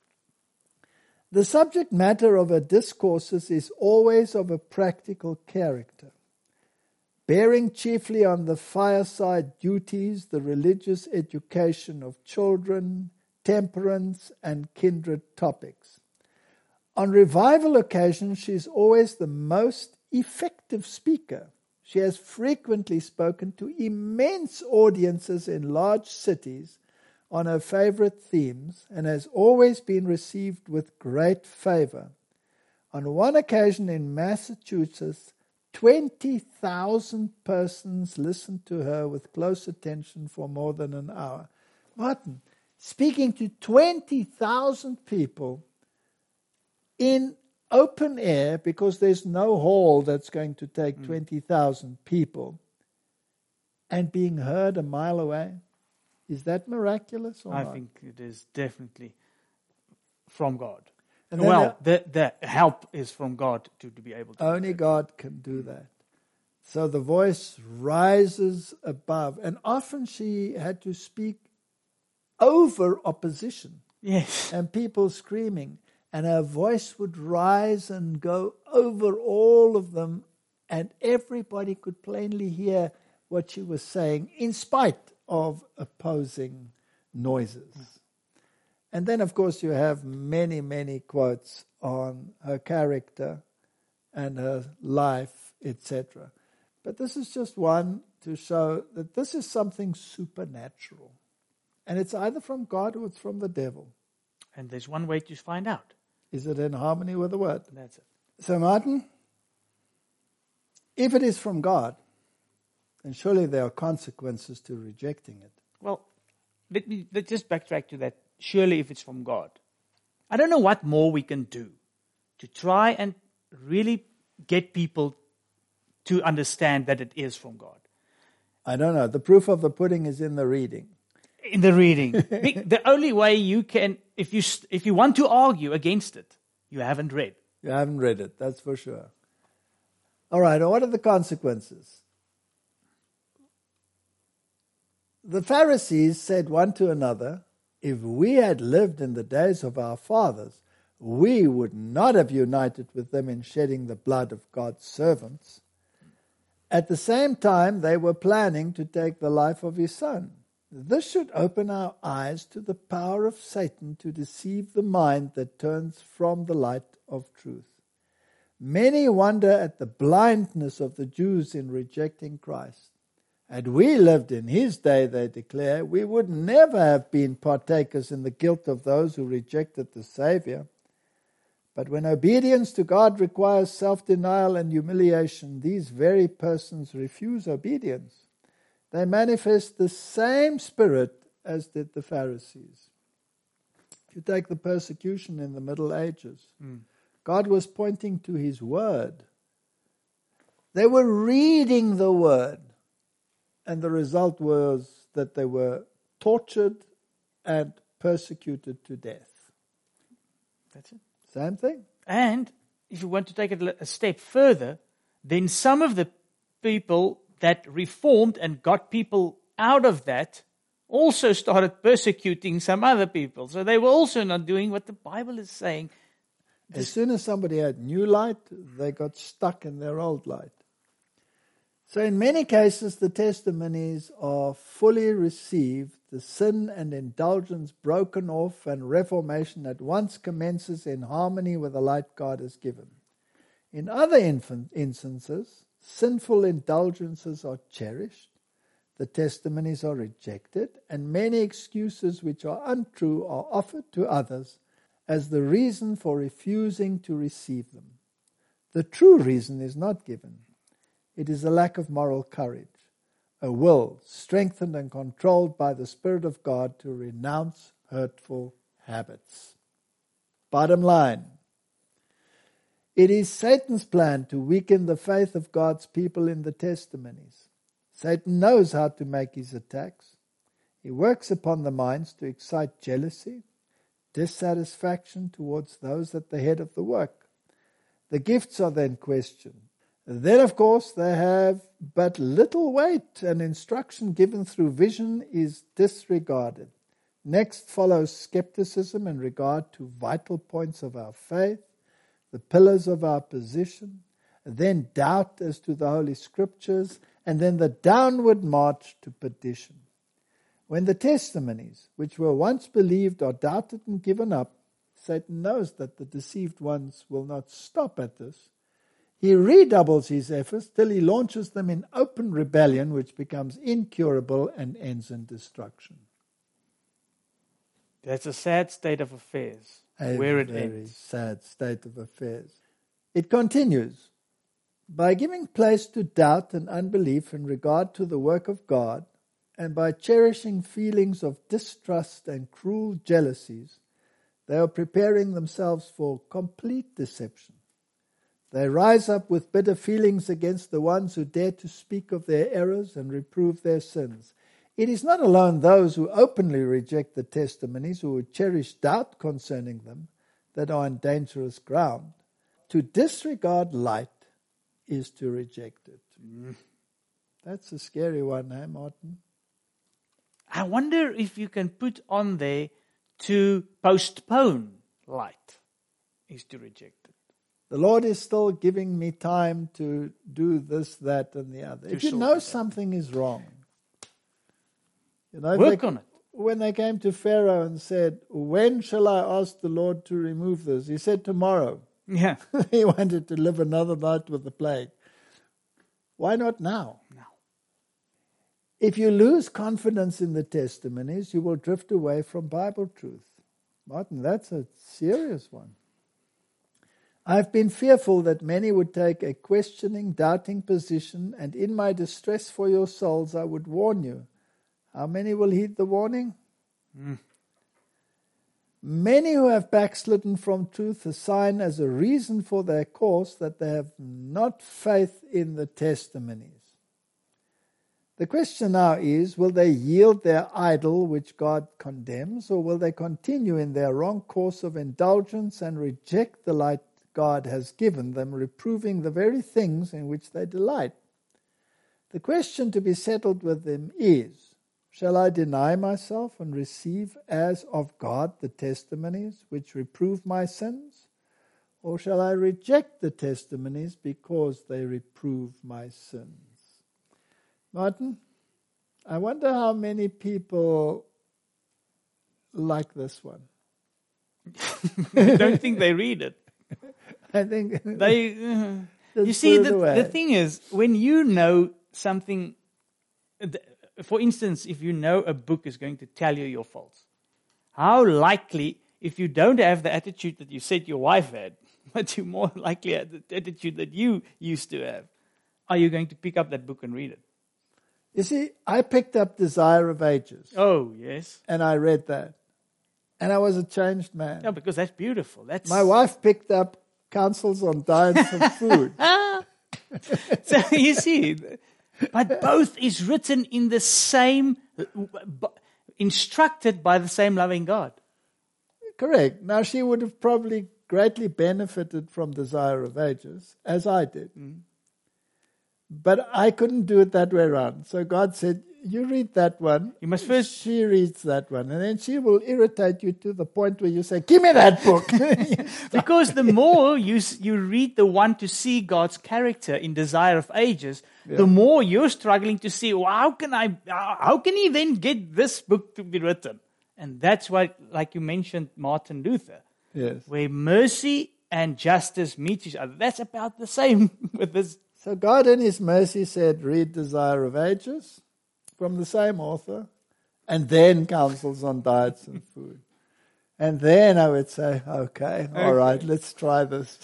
The subject matter of her discourses is always of a practical character, bearing chiefly on the fireside duties, the religious education of children, temperance, and kindred topics. On revival occasions, she is always the most effective speaker. She has frequently spoken to immense audiences in large cities on her favorite themes and has always been received with great favor. On one occasion in Massachusetts, 20,000 persons listened to her with close attention for more than an hour. Martin, speaking to 20,000 people in open air, because there's no hall that's going to take 20,000 people, and being heard a mile away. Is that miraculous or not? I think it is definitely from God. And the help is from God to be able to. Only God can do that. So the voice rises above. And often she had to speak over opposition. Yes. And people screaming. And her voice would rise and go over all of them. And everybody could plainly hear what she was saying in spite of opposing noises. And then, of course, you have many, many quotes on her character and her life, etc. But this is just one to show that this is something supernatural. And it's either from God or it's from the devil. And there's one way to find out. Is it in harmony with the word? That's it. So, Martin, if it is from God, then surely there are consequences to rejecting it. Well, let's just backtrack to that. Surely if it's from God. I don't know what more we can do to try and really get people to understand that it is from God. I don't know. The proof of the pudding is in the reading. In the reading. The only way you can, if you want to argue against it, you haven't read. You haven't read it, that's for sure. All right, what are the consequences? The Pharisees said one to another, if we had lived in the days of our fathers, we would not have united with them in shedding the blood of God's servants. At the same time, they were planning to take the life of his son. This should open our eyes to the power of Satan to deceive the mind that turns from the light of truth. Many wonder at the blindness of the Jews in rejecting Christ. Had we lived in his day, they declare, we would never have been partakers in the guilt of those who rejected the Savior. But when obedience to God requires self-denial and humiliation, these very persons refuse obedience. They manifest the same spirit as did the Pharisees. If you take the persecution in the Middle Ages, God was pointing to his word. They were reading the word, and the result was that they were tortured and persecuted to death. That's it. Same thing. And if you want to take it a step further, then some of the people that reformed and got people out of that also started persecuting some other people. So they were also not doing what the Bible is saying. As soon as somebody had new light, they got stuck in their old light. So in many cases, the testimonies are fully received, the sin and indulgence broken off, and reformation at once commences in harmony with the light God has given. In other instances, sinful indulgences are cherished, the testimonies are rejected, and many excuses which are untrue are offered to others as the reason for refusing to receive them. The true reason is not given. It is a lack of moral courage, a will strengthened and controlled by the Spirit of God to renounce hurtful habits. Bottom line, it is Satan's plan to weaken the faith of God's people in the testimonies. Satan knows how to make his attacks. He works upon the minds to excite jealousy, dissatisfaction towards those at the head of the work. The gifts are then questioned. Then, of course, they have but little weight, and instruction given through vision is disregarded. Next follows skepticism in regard to vital points of our faith, the pillars of our position, then doubt as to the Holy Scriptures, and then the downward march to perdition. When the testimonies, which were once believed, are doubted and given up, Satan knows that the deceived ones will not stop at this. He redoubles his efforts till he launches them in open rebellion, which becomes incurable and ends in destruction. That's a sad state of affairs, where it ends. A very sad state of affairs. It continues, by giving place to doubt and unbelief in regard to the work of God, and by cherishing feelings of distrust and cruel jealousies, they are preparing themselves for complete deception. They rise up with bitter feelings against the ones who dare to speak of their errors and reprove their sins. It is not alone those who openly reject the testimonies or who cherish doubt concerning them that are on dangerous ground. To disregard light is to reject it. That's a scary one, eh, Martin? I wonder if you can put on there to postpone light is to reject it. The Lord is still giving me time to do this, that, and the other. If you know something is wrong, work on it. When they came to Pharaoh and said, when shall I ask the Lord to remove this? He said, tomorrow. Yeah. He wanted to live another night with the plague. Why not now? No. If you lose confidence in the testimonies, you will drift away from Bible truth. Martin, that's a serious one. I've been fearful that many would take a questioning, doubting position, and in my distress for your souls, I would warn you. How many will heed the warning? Many who have backslidden from truth assign as a reason for their course that they have not faith in the testimonies. The question now is, will they yield their idol which God condemns, or will they continue in their wrong course of indulgence and reject the light God has given them, reproving the very things in which they delight? The question to be settled with them is, Shall I deny myself and receive as of God the testimonies which reprove my sins? Or shall I reject the testimonies because they reprove my sins? Martin, I wonder how many people like this one. I don't think they read it. I think They, you just see, put it away. the thing is, when you know something, for instance, if you know a book is going to tell you your faults, how likely, if you don't have the attitude that you said your wife had, but you're more likely at the attitude that you used to have, are you going to pick up that book and read it? You see, I picked up Desire of Ages, Oh, yes. and I read that. And I was a changed man. Yeah, because that's beautiful. That's My wife picked up Counsels on Diet and Food. So you see, but both is written in the same, instructed by the same loving God. Correct. Now, she would have probably greatly benefited from Desire of Ages, as I did. But I couldn't do it that way around. So God said, you read that one. You must first- She reads that one. And then she will irritate you to the point where you say, give me that book. Because the more you read the one to see God's character in Desire of Ages, the more you're struggling to see, well, how can he then get this book to be written? And that's why, like you mentioned, Martin Luther, Yes. where mercy and justice meet each other. That's about the same with this. So God in His mercy said, read Desire of Ages from the same author, and then Counsels on Diets and Food. And then I would say, okay, all right, let's try this.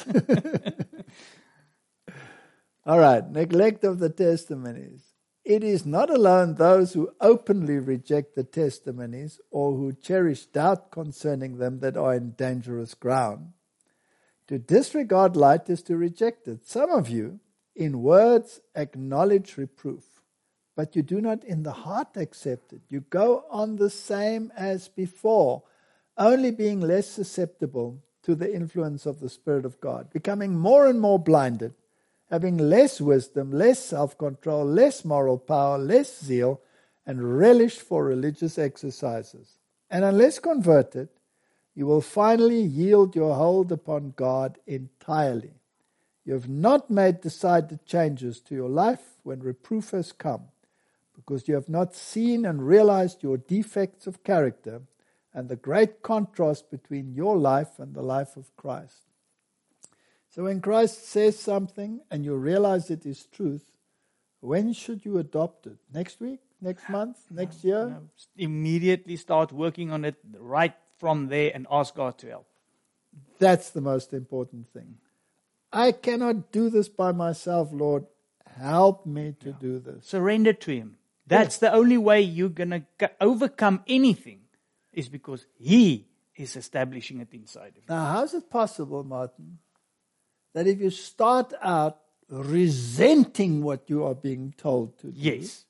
All right, neglect of the testimonies. It is not alone those who openly reject the testimonies or who cherish doubt concerning them that are in dangerous ground. To disregard light is to reject it. Some of you, in words, acknowledge reproof, but you do not in the heart accept it. You go on the same as before, only being less susceptible to the influence of the Spirit of God, becoming more and more blinded, having less wisdom, less self-control, less moral power, less zeal, and relish for religious exercises. And unless converted, you will finally yield your hold upon God entirely. You have not made decided changes to your life when reproof has come, because you have not seen and realized your defects of character and the great contrast between your life and the life of Christ. So when Christ says something and you realize it is truth, when should you adopt it? Next week? Next month? Next year? No, immediately start working on it right from there and ask God to help. That's the most important thing. I cannot do this by myself, Lord. Help me to do this. Surrender to Him. That's the only way you're going to overcome anything, is because He is establishing it inside of you. Now, how is it possible, Martin, that if you start out resenting what you are being told to do, Yes.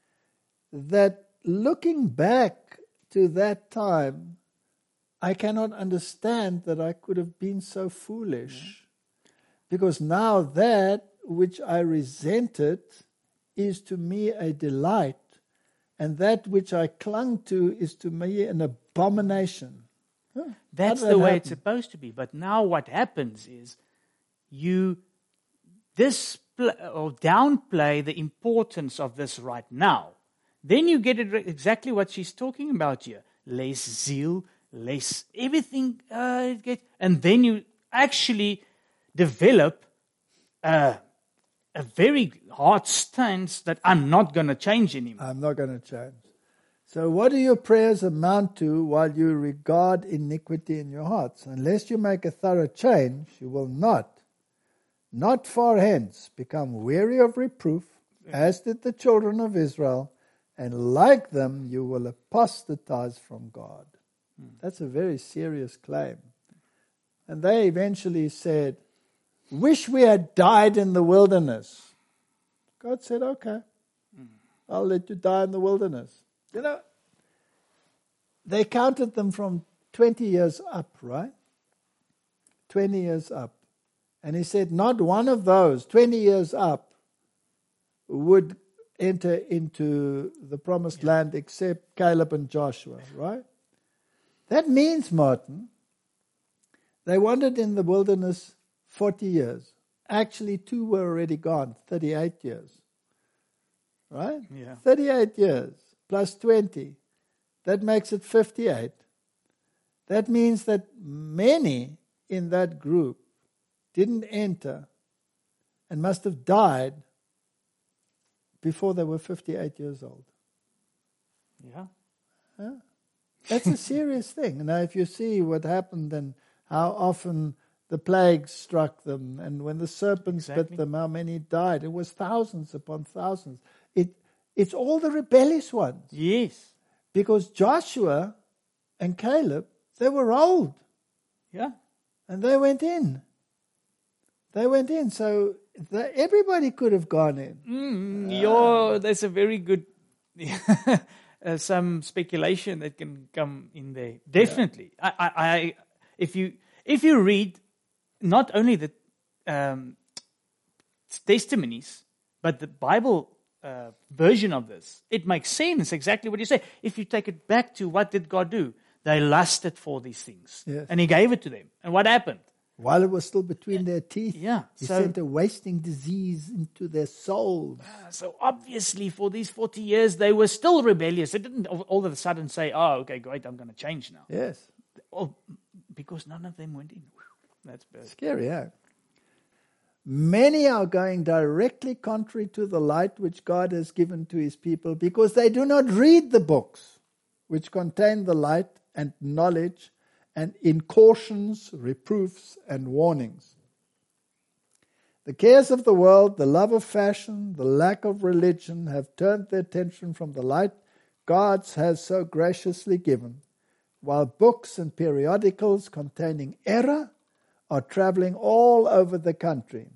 that looking back to that time, I cannot understand that I could have been so foolish. Because now that which I resented is to me a delight, and that which I clung to is to me an abomination. That's How did the that way happen? it's supposed to be. But now what happens is you display or downplay the importance of this right now. Then you get it exactly what she's talking about here. Less zeal, less everything. And then you actually develop a very hard stance that I'm not going to change anymore. I'm not going to change. So what do your prayers amount to while you regard iniquity in your hearts? Unless you make a thorough change, you will not far hence, become weary of reproof, as did the children of Israel, and like them you will apostatize from God. That's a very serious claim. And they eventually said, wish we had died in the wilderness. God said, okay, I'll let you die in the wilderness. You know, they counted them from 20 years up, right? 20 years up. And He said, not one of those 20 years up would enter into the promised land except Caleb and Joshua, right? That means, Martin, they wandered in the wilderness 40 years. Actually, 2 were already gone, 38 years. Right? Yeah. 38 years plus 20. That makes it 58. That means that many in that group didn't enter and must have died before they were 58 years old. Yeah. Huh? That's a serious thing. Now, if you see what happened and how often the plague struck them, and when the serpents bit them, how many died. It was thousands upon thousands. It's all the rebellious ones. Yes. Because Joshua and Caleb, they were old. Yeah. And they went in. They went in. So everybody could have gone in. There's a very good, some speculation that can come in there. Definitely. Yeah. If you read not only the testimonies, but the Bible version of this, it makes sense exactly what you say. If you take it back to what did God do? They lusted for these things. Yes. And He gave it to them. And what happened? While it was still between their teeth, Yeah, He sent a wasting disease into their souls. So obviously for these 40 years, they were still rebellious. They didn't all of a sudden say, oh, okay, great, I'm going to change now. Yes. Oh, because none of them went in. That's bad. Scary, yeah. Many are going directly contrary to the light which God has given to His people because they do not read the books which contain the light and knowledge and in cautions, reproofs, and warnings. The cares of the world, the love of fashion, the lack of religion have turned their attention from the light God has so graciously given, while books and periodicals containing error are traveling all over the country.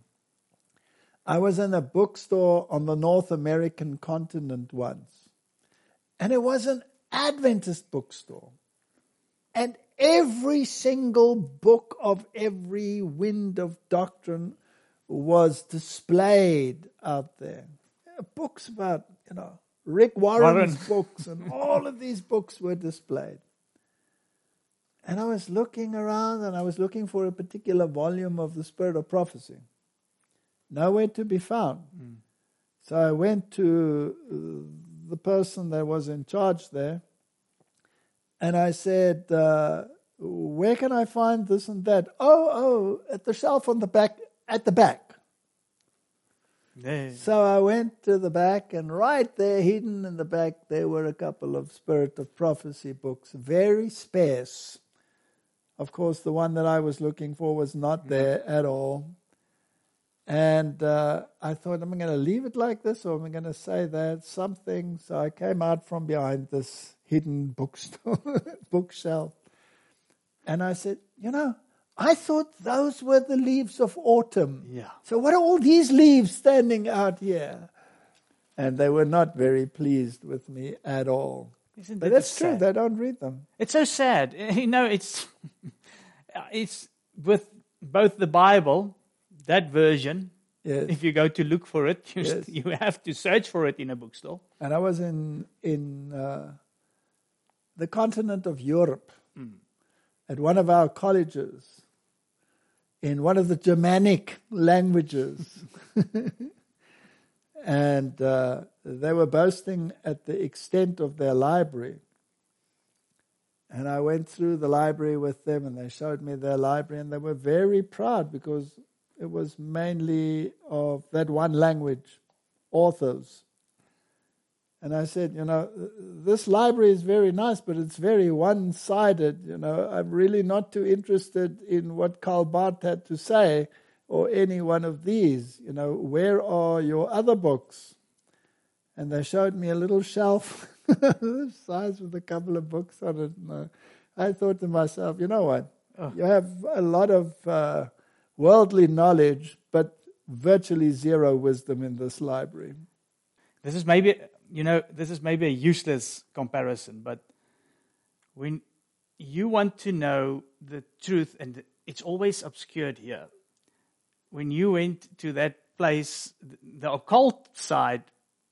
I was in a bookstore on the North American continent once, and it was an Adventist bookstore. And every single book of every wind of doctrine was displayed out there. Books about, Rick Warren's books, and all of these books were displayed. And I was looking around, and I was looking for a particular volume of the Spirit of Prophecy. Nowhere to be found. So I went to the person that was in charge there, and I said, where can I find this and that? Oh, at the shelf on the back, at the back. Yeah. So I went to the back, and right there, hidden in the back, there were a couple of Spirit of Prophecy books, very sparse. Of course, the one that I was looking for was not there at all. And I thought, am I going to leave it like this, or am I going to say that something? So I came out from behind this hidden bookstore, bookshelf. And I said, I thought those were the leaves of autumn. Yeah. So what are all these leaves standing out here? And they were not very pleased with me at all. But that's true. They don't read them. It's so sad. It's with both the Bible, that version. Yes. If you go to look for it, Yes. you have to search for it in a bookstore. And I was in the continent of Europe at one of our colleges in one of the Germanic languages. And they were boasting at the extent of their library. And I went through the library with them, and they showed me their library, and they were very proud because it was mainly of that one language, authors. And I said, this library is very nice, but it's very one-sided. I'm really not too interested in what Karl Barth had to say or any one of these. Where are your other books? And they showed me a little shelf, the size with a couple of books on it. And I thought to myself, you know what? Oh. You have a lot of worldly knowledge, but virtually zero wisdom in this library. This is maybe a useless comparison, but when you want to know the truth, and it's always obscured here, when you went to that place, the occult side,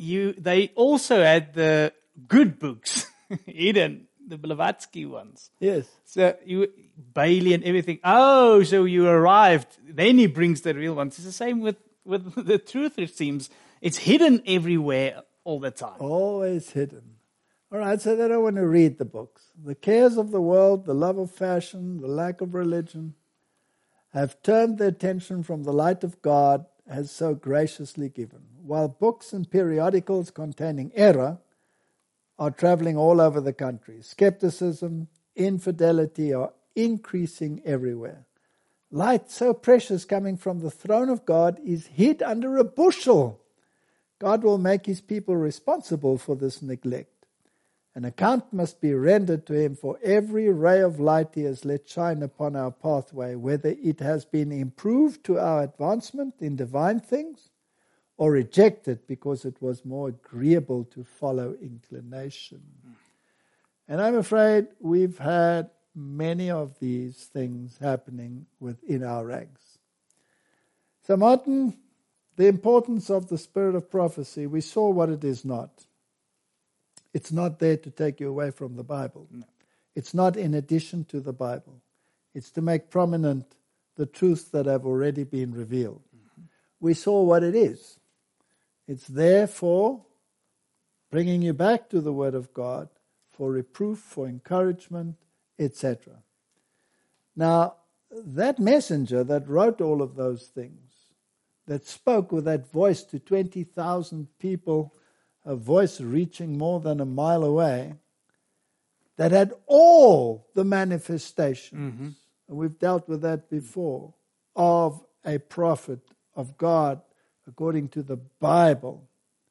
they also had the good books hidden, the Blavatsky ones. Yes. So Bailey and everything. Oh, so you arrived. Then he brings the real ones. It's the same with the truth, it seems. It's hidden everywhere all the time. Always hidden. All right, so they don't want to read the books. The cares of the world, the love of fashion, the lack of religion have turned their attention from the light of God has so graciously given. While books and periodicals containing error are traveling all over the country, skepticism, infidelity are increasing everywhere. Light so precious coming from the throne of God is hid under a bushel. God will make his people responsible for this neglect. An account must be rendered to him for every ray of light he has let shine upon our pathway, whether it has been improved to our advancement in divine things or rejected because it was more agreeable to follow inclination. And I'm afraid we've had many of these things happening within our ranks. So, Martin, the importance of the spirit of prophecy, we saw what it is not. It's not there to take you away from the Bible. No. It's not in addition to the Bible. It's to make prominent the truths that have already been revealed. Mm-hmm. We saw what it is. It's there for bringing you back to the Word of God, for reproof, for encouragement, etc. Now, that messenger that wrote all of those things, that spoke with that voice to 20,000 people, a voice reaching more than a mile away, that had all the manifestations, and we've dealt with that before, of a prophet of God according to the Bible.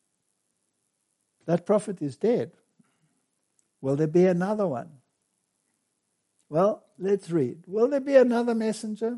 That prophet is dead. Will there be another one? Well, let's read. Will there be another messenger?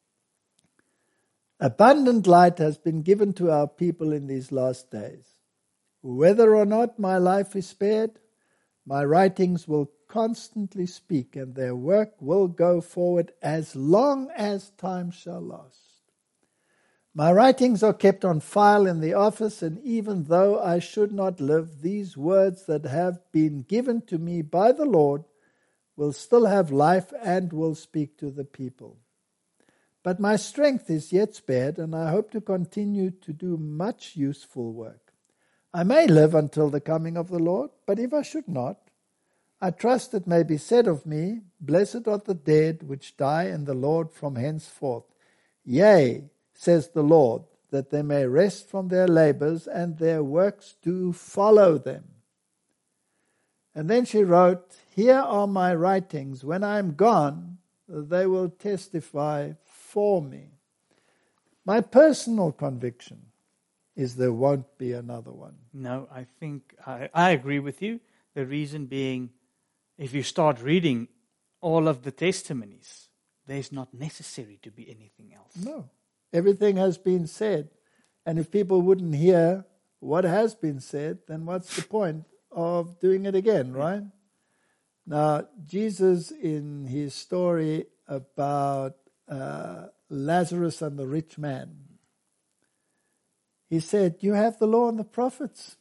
Abundant light has been given to our people in these last days. Whether or not my life is spared, my writings will constantly speak, and their work will go forward as long as time shall last. My writings are kept on file in the office, and even though I should not live, these words that have been given to me by the Lord will still have life and will speak to the people. But my strength is yet spared, and I hope to continue to do much useful work. I may live until the coming of the Lord, but if I should not, I trust it may be said of me, Blessed are the dead which die in the Lord from henceforth. Yea, says the Lord, that they may rest from their labors, and their works do follow them. And then she wrote, Here are my writings. When I am gone, they will testify for me. My personal conviction is there won't be another one. No, I think I agree with you. The reason being, if you start reading all of the testimonies, there's not necessary to be anything else. No. Everything has been said. And if people wouldn't hear what has been said, then what's the point of doing it again, right? Now, Jesus, in his story about Lazarus and the rich man, he said, you have the law and the prophets.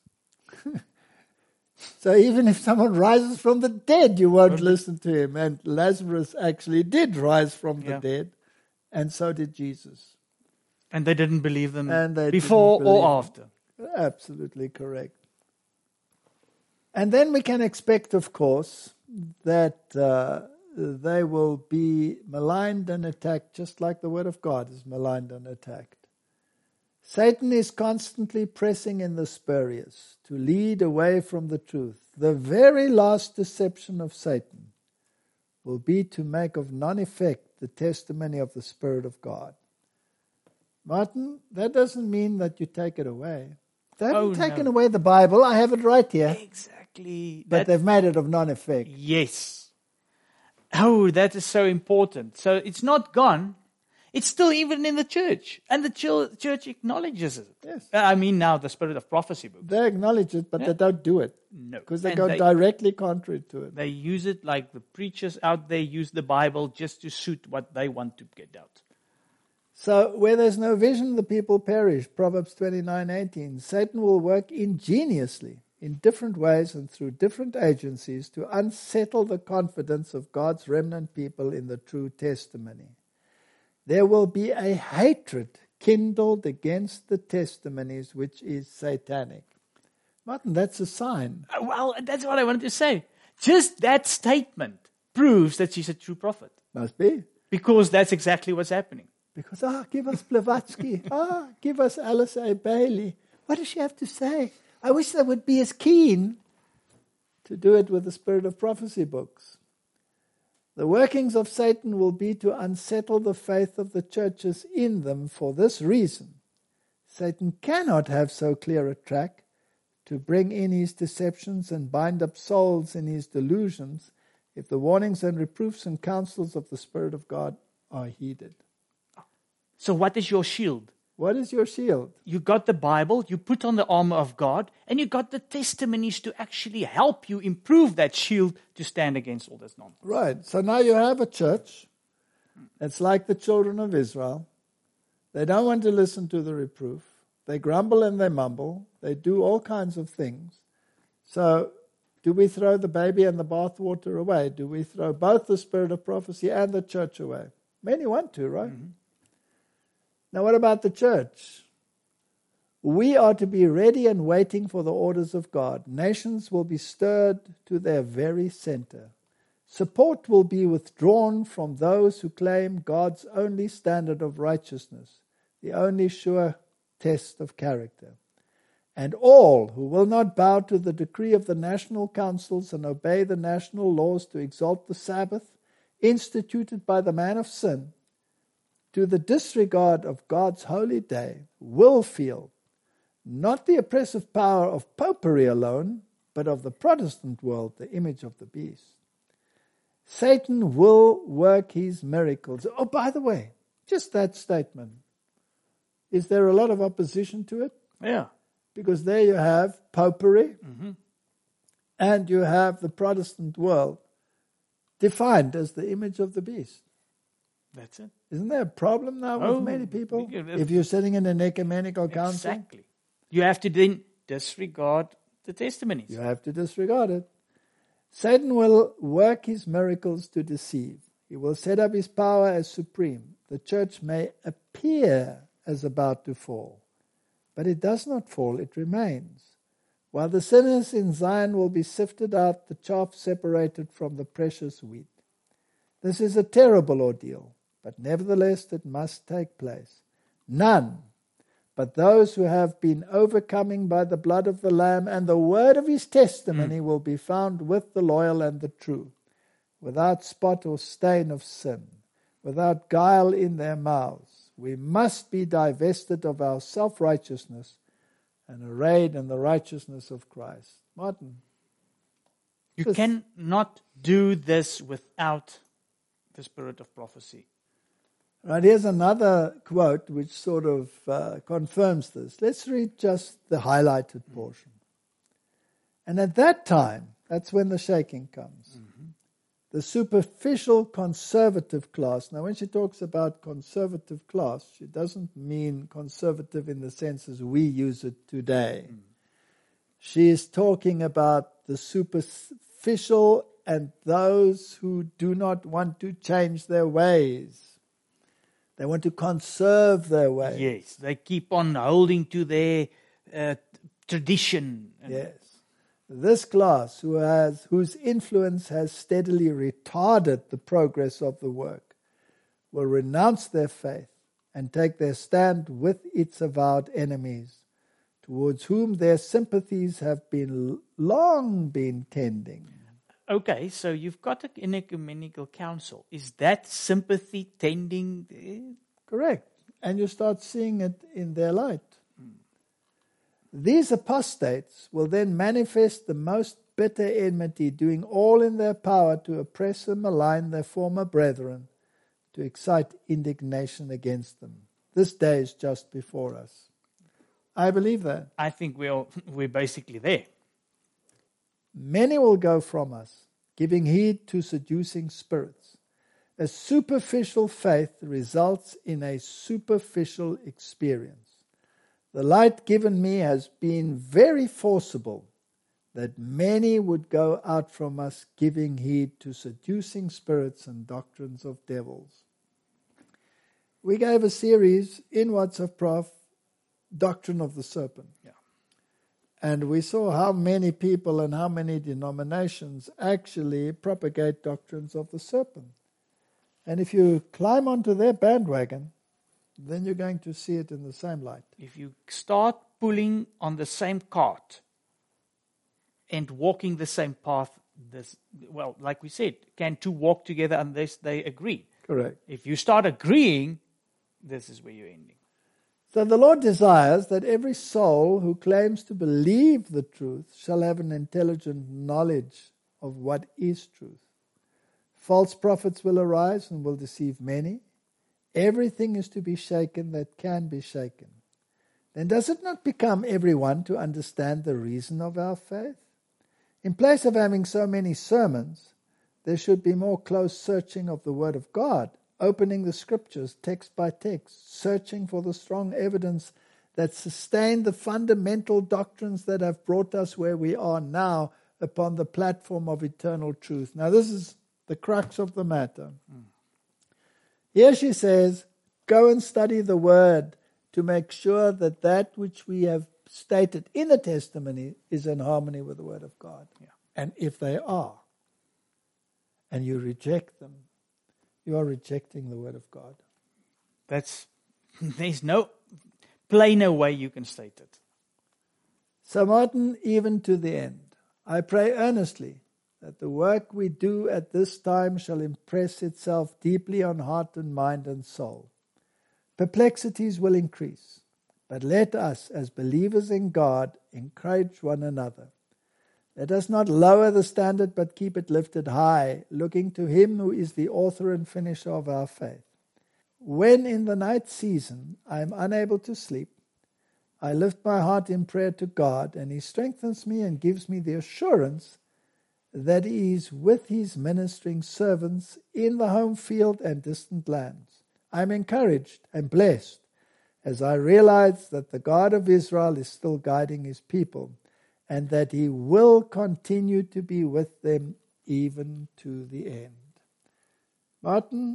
So even if someone rises from the dead, you won't listen to him. And Lazarus actually did rise from the dead, and so did Jesus. And they didn't believe them before or after. Absolutely correct. And then we can expect, of course, that they will be maligned and attacked just like the Word of God is maligned and attacked. Satan is constantly pressing in the spurious to lead away from the truth. The very last deception of Satan will be to make of none effect the testimony of the Spirit of God. Martin, that doesn't mean that you take it away. They haven't taken away the Bible. I have it right here. Exactly. But they've made it of non-effect. Yes. Oh, that is so important. So it's not gone. It's still even in the church. And the church acknowledges it. Yes. I mean now the Spirit of Prophecy book. They acknowledge it, but they don't do it. No. Because they go directly contrary to it. They use it like the preachers out there use the Bible just to suit what they want to get out. So where there's no vision, the people perish. Proverbs 29:18. Satan will work ingeniously in different ways and through different agencies to unsettle the confidence of God's remnant people in the true testimony. There will be a hatred kindled against the testimonies, which is satanic. Martin, that's a sign. Well, that's what I wanted to say. Just that statement proves that she's a true prophet. Must be. Because that's exactly what's happening. Because, give us Blavatsky. Give us Alice A. Bailey. What does she have to say? I wish they would be as keen to do it with the Spirit of Prophecy books. The workings of Satan will be to unsettle the faith of the churches in them for this reason. Satan cannot have so clear a track to bring in his deceptions and bind up souls in his delusions if the warnings and reproofs and counsels of the Spirit of God are heeded. So what is your shield? What is your shield? You got the Bible, you put on the armor of God, and you got the testimonies to actually help you improve that shield to stand against all this nonsense. Right. So now you have a church that's like the children of Israel. They don't want to listen to the reproof. They grumble and they mumble. They do all kinds of things. So do we throw the baby and the bathwater away? Do we throw both the Spirit of prophecy and the church away? Many want to, right? Mm-hmm. Now, what about the church? We are to be ready and waiting for the orders of God. Nations will be stirred to their very center. Support will be withdrawn from those who claim God's only standard of righteousness, the only sure test of character. And all who will not bow to the decree of the national councils and obey the national laws to exalt the Sabbath, instituted by the man of sin, to the disregard of God's holy day, will feel not the oppressive power of popery alone, but of the Protestant world, the image of the beast. Satan will work his miracles. Oh, by the way, just that statement. Is there a lot of opposition to it? Yeah. Because there you have popery, and you have the Protestant world defined as the image of the beast. That's it. Isn't there a problem now with many people? If you're sitting in an ecumenical council? Exactly. You have to then disregard the testimonies. You have to disregard it. Satan will work his miracles to deceive. He will set up his power as supreme. The church may appear as about to fall, but it does not fall, it remains. While the sinners in Zion will be sifted out, the chaff separated from the precious wheat. This is a terrible ordeal, but nevertheless it must take place. None but those who have been overcoming by the blood of the Lamb and the word of his testimony will be found with the loyal and the true, without spot or stain of sin, without guile in their mouths. We must be divested of our self-righteousness and arrayed in the righteousness of Christ. Martin. You cannot do this without the Spirit of prophecy. Right, here's another quote which sort of confirms this. Let's read just the highlighted portion. And at that time, that's when the shaking comes. The superficial conservative class. Now, when she talks about conservative class, she doesn't mean conservative in the sense as we use it today. She is talking about the superficial and those who do not want to change their ways. They want to conserve their ways. Yes, they keep on holding to their tradition. Yes. This class whose influence has steadily retarded the progress of the work will renounce their faith and take their stand with its avowed enemies, towards whom their sympathies have long been tending. Okay, so you've got an ecumenical council. Is that sympathy tending there? Correct. And you start seeing it in their light. These apostates will then manifest the most bitter enmity, doing all in their power to oppress and malign their former brethren, to excite indignation against them. This day is just before us. I believe that. I think we're basically there. Many will go from us, giving heed to seducing spirits. A superficial faith results in a superficial experience. The light given me has been very forcible, that many would go out from us giving heed to seducing spirits and doctrines of devils. We gave a series in What's of Prof, Doctrine of the Serpent. Yeah. And we saw how many people and how many denominations actually propagate doctrines of the serpent. And if you climb onto their bandwagon, then you're going to see it in the same light. If you start pulling on the same cart and walking the same path, like we said, can two walk together unless they agree? Correct. If you start agreeing, this is where you're ending. So the Lord desires that every soul who claims to believe the truth shall have an intelligent knowledge of what is truth. False prophets will arise and will deceive many. Everything is to be shaken that can be shaken. Then does it not become everyone to understand the reason of our faith? In place of having so many sermons, there should be more close searching of the Word of God, opening the Scriptures text by text, searching for the strong evidence that sustain the fundamental doctrines that have brought us where we are now upon the platform of eternal truth. Now this is the crux of the matter. Here she says, go and study the Word to make sure that that which we have stated in the testimony is in harmony with the Word of God. Yeah. And if they are, and you reject them, you are rejecting the Word of God. There's no plainer way you can state it. So Martin, even to the end, I pray earnestly that the work we do at this time shall impress itself deeply on heart and mind and soul. Perplexities will increase, but let us, as believers in God, encourage one another. Let us not lower the standard, but keep it lifted high, looking to Him who is the author and finisher of our faith. When in the night season I am unable to sleep, I lift my heart in prayer to God, and He strengthens me and gives me the assurance that He is with His ministering servants in the home field and distant lands. I am encouraged and blessed as I realize that the God of Israel is still guiding His people, and that He will continue to be with them even to the end. Martin,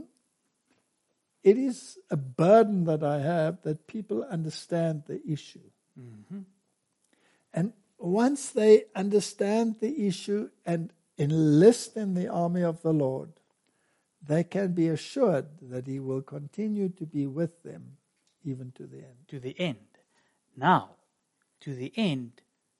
it is a burden that I have that people understand the issue. Mm-hmm. And once they understand the issue and enlist in the army of the Lord, they can be assured that He will continue to be with them even to the end. To the end. Now, to the end,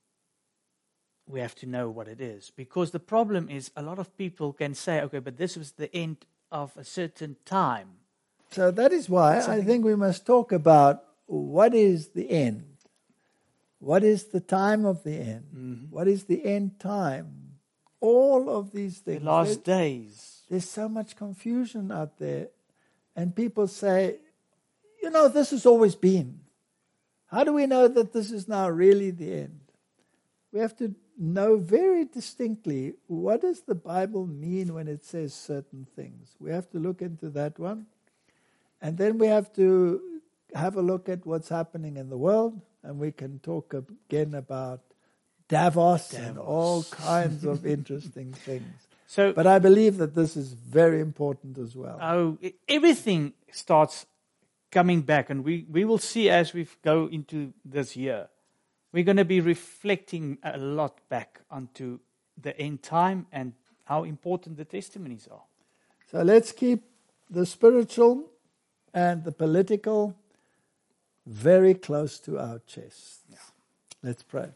we have to know what it is. Because the problem is a lot of people can say, okay, but this was the end of a certain time. So that is why I think we must talk about what is the end. What is the time of the end? Mm-hmm. What is the end time? All of these things. The last days. There's so much confusion out there. And people say, this has always been. How do we know that this is now really the end? We have to know very distinctly, what does the Bible mean when it says certain things? We have to look into that one. And then we have to have a look at what's happening in the world. And we can talk again about Davos. And all kinds of interesting things. But I believe that this is very important as well. Everything starts coming back. And we will see as we go into this year. We're going to be reflecting a lot back onto the end time and how important the testimonies are. So let's keep the spiritual and the political very close to our chests. Yeah. Let's pray.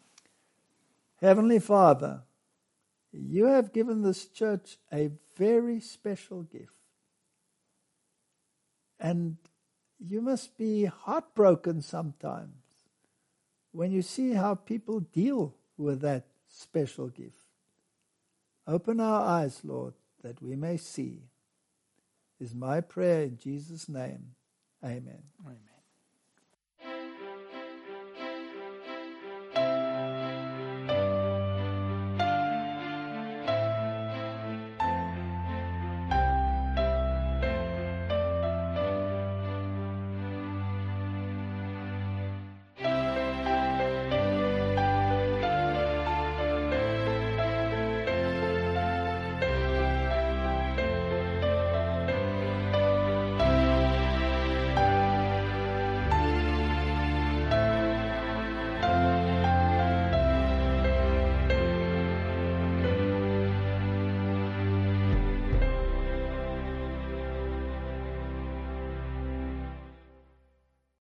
Heavenly Father, You have given this church a very special gift. And you must be heartbroken sometimes when you see how people deal with that special gift. Open our eyes, Lord, that we may see. Is my prayer in Jesus' name. Amen. Amen.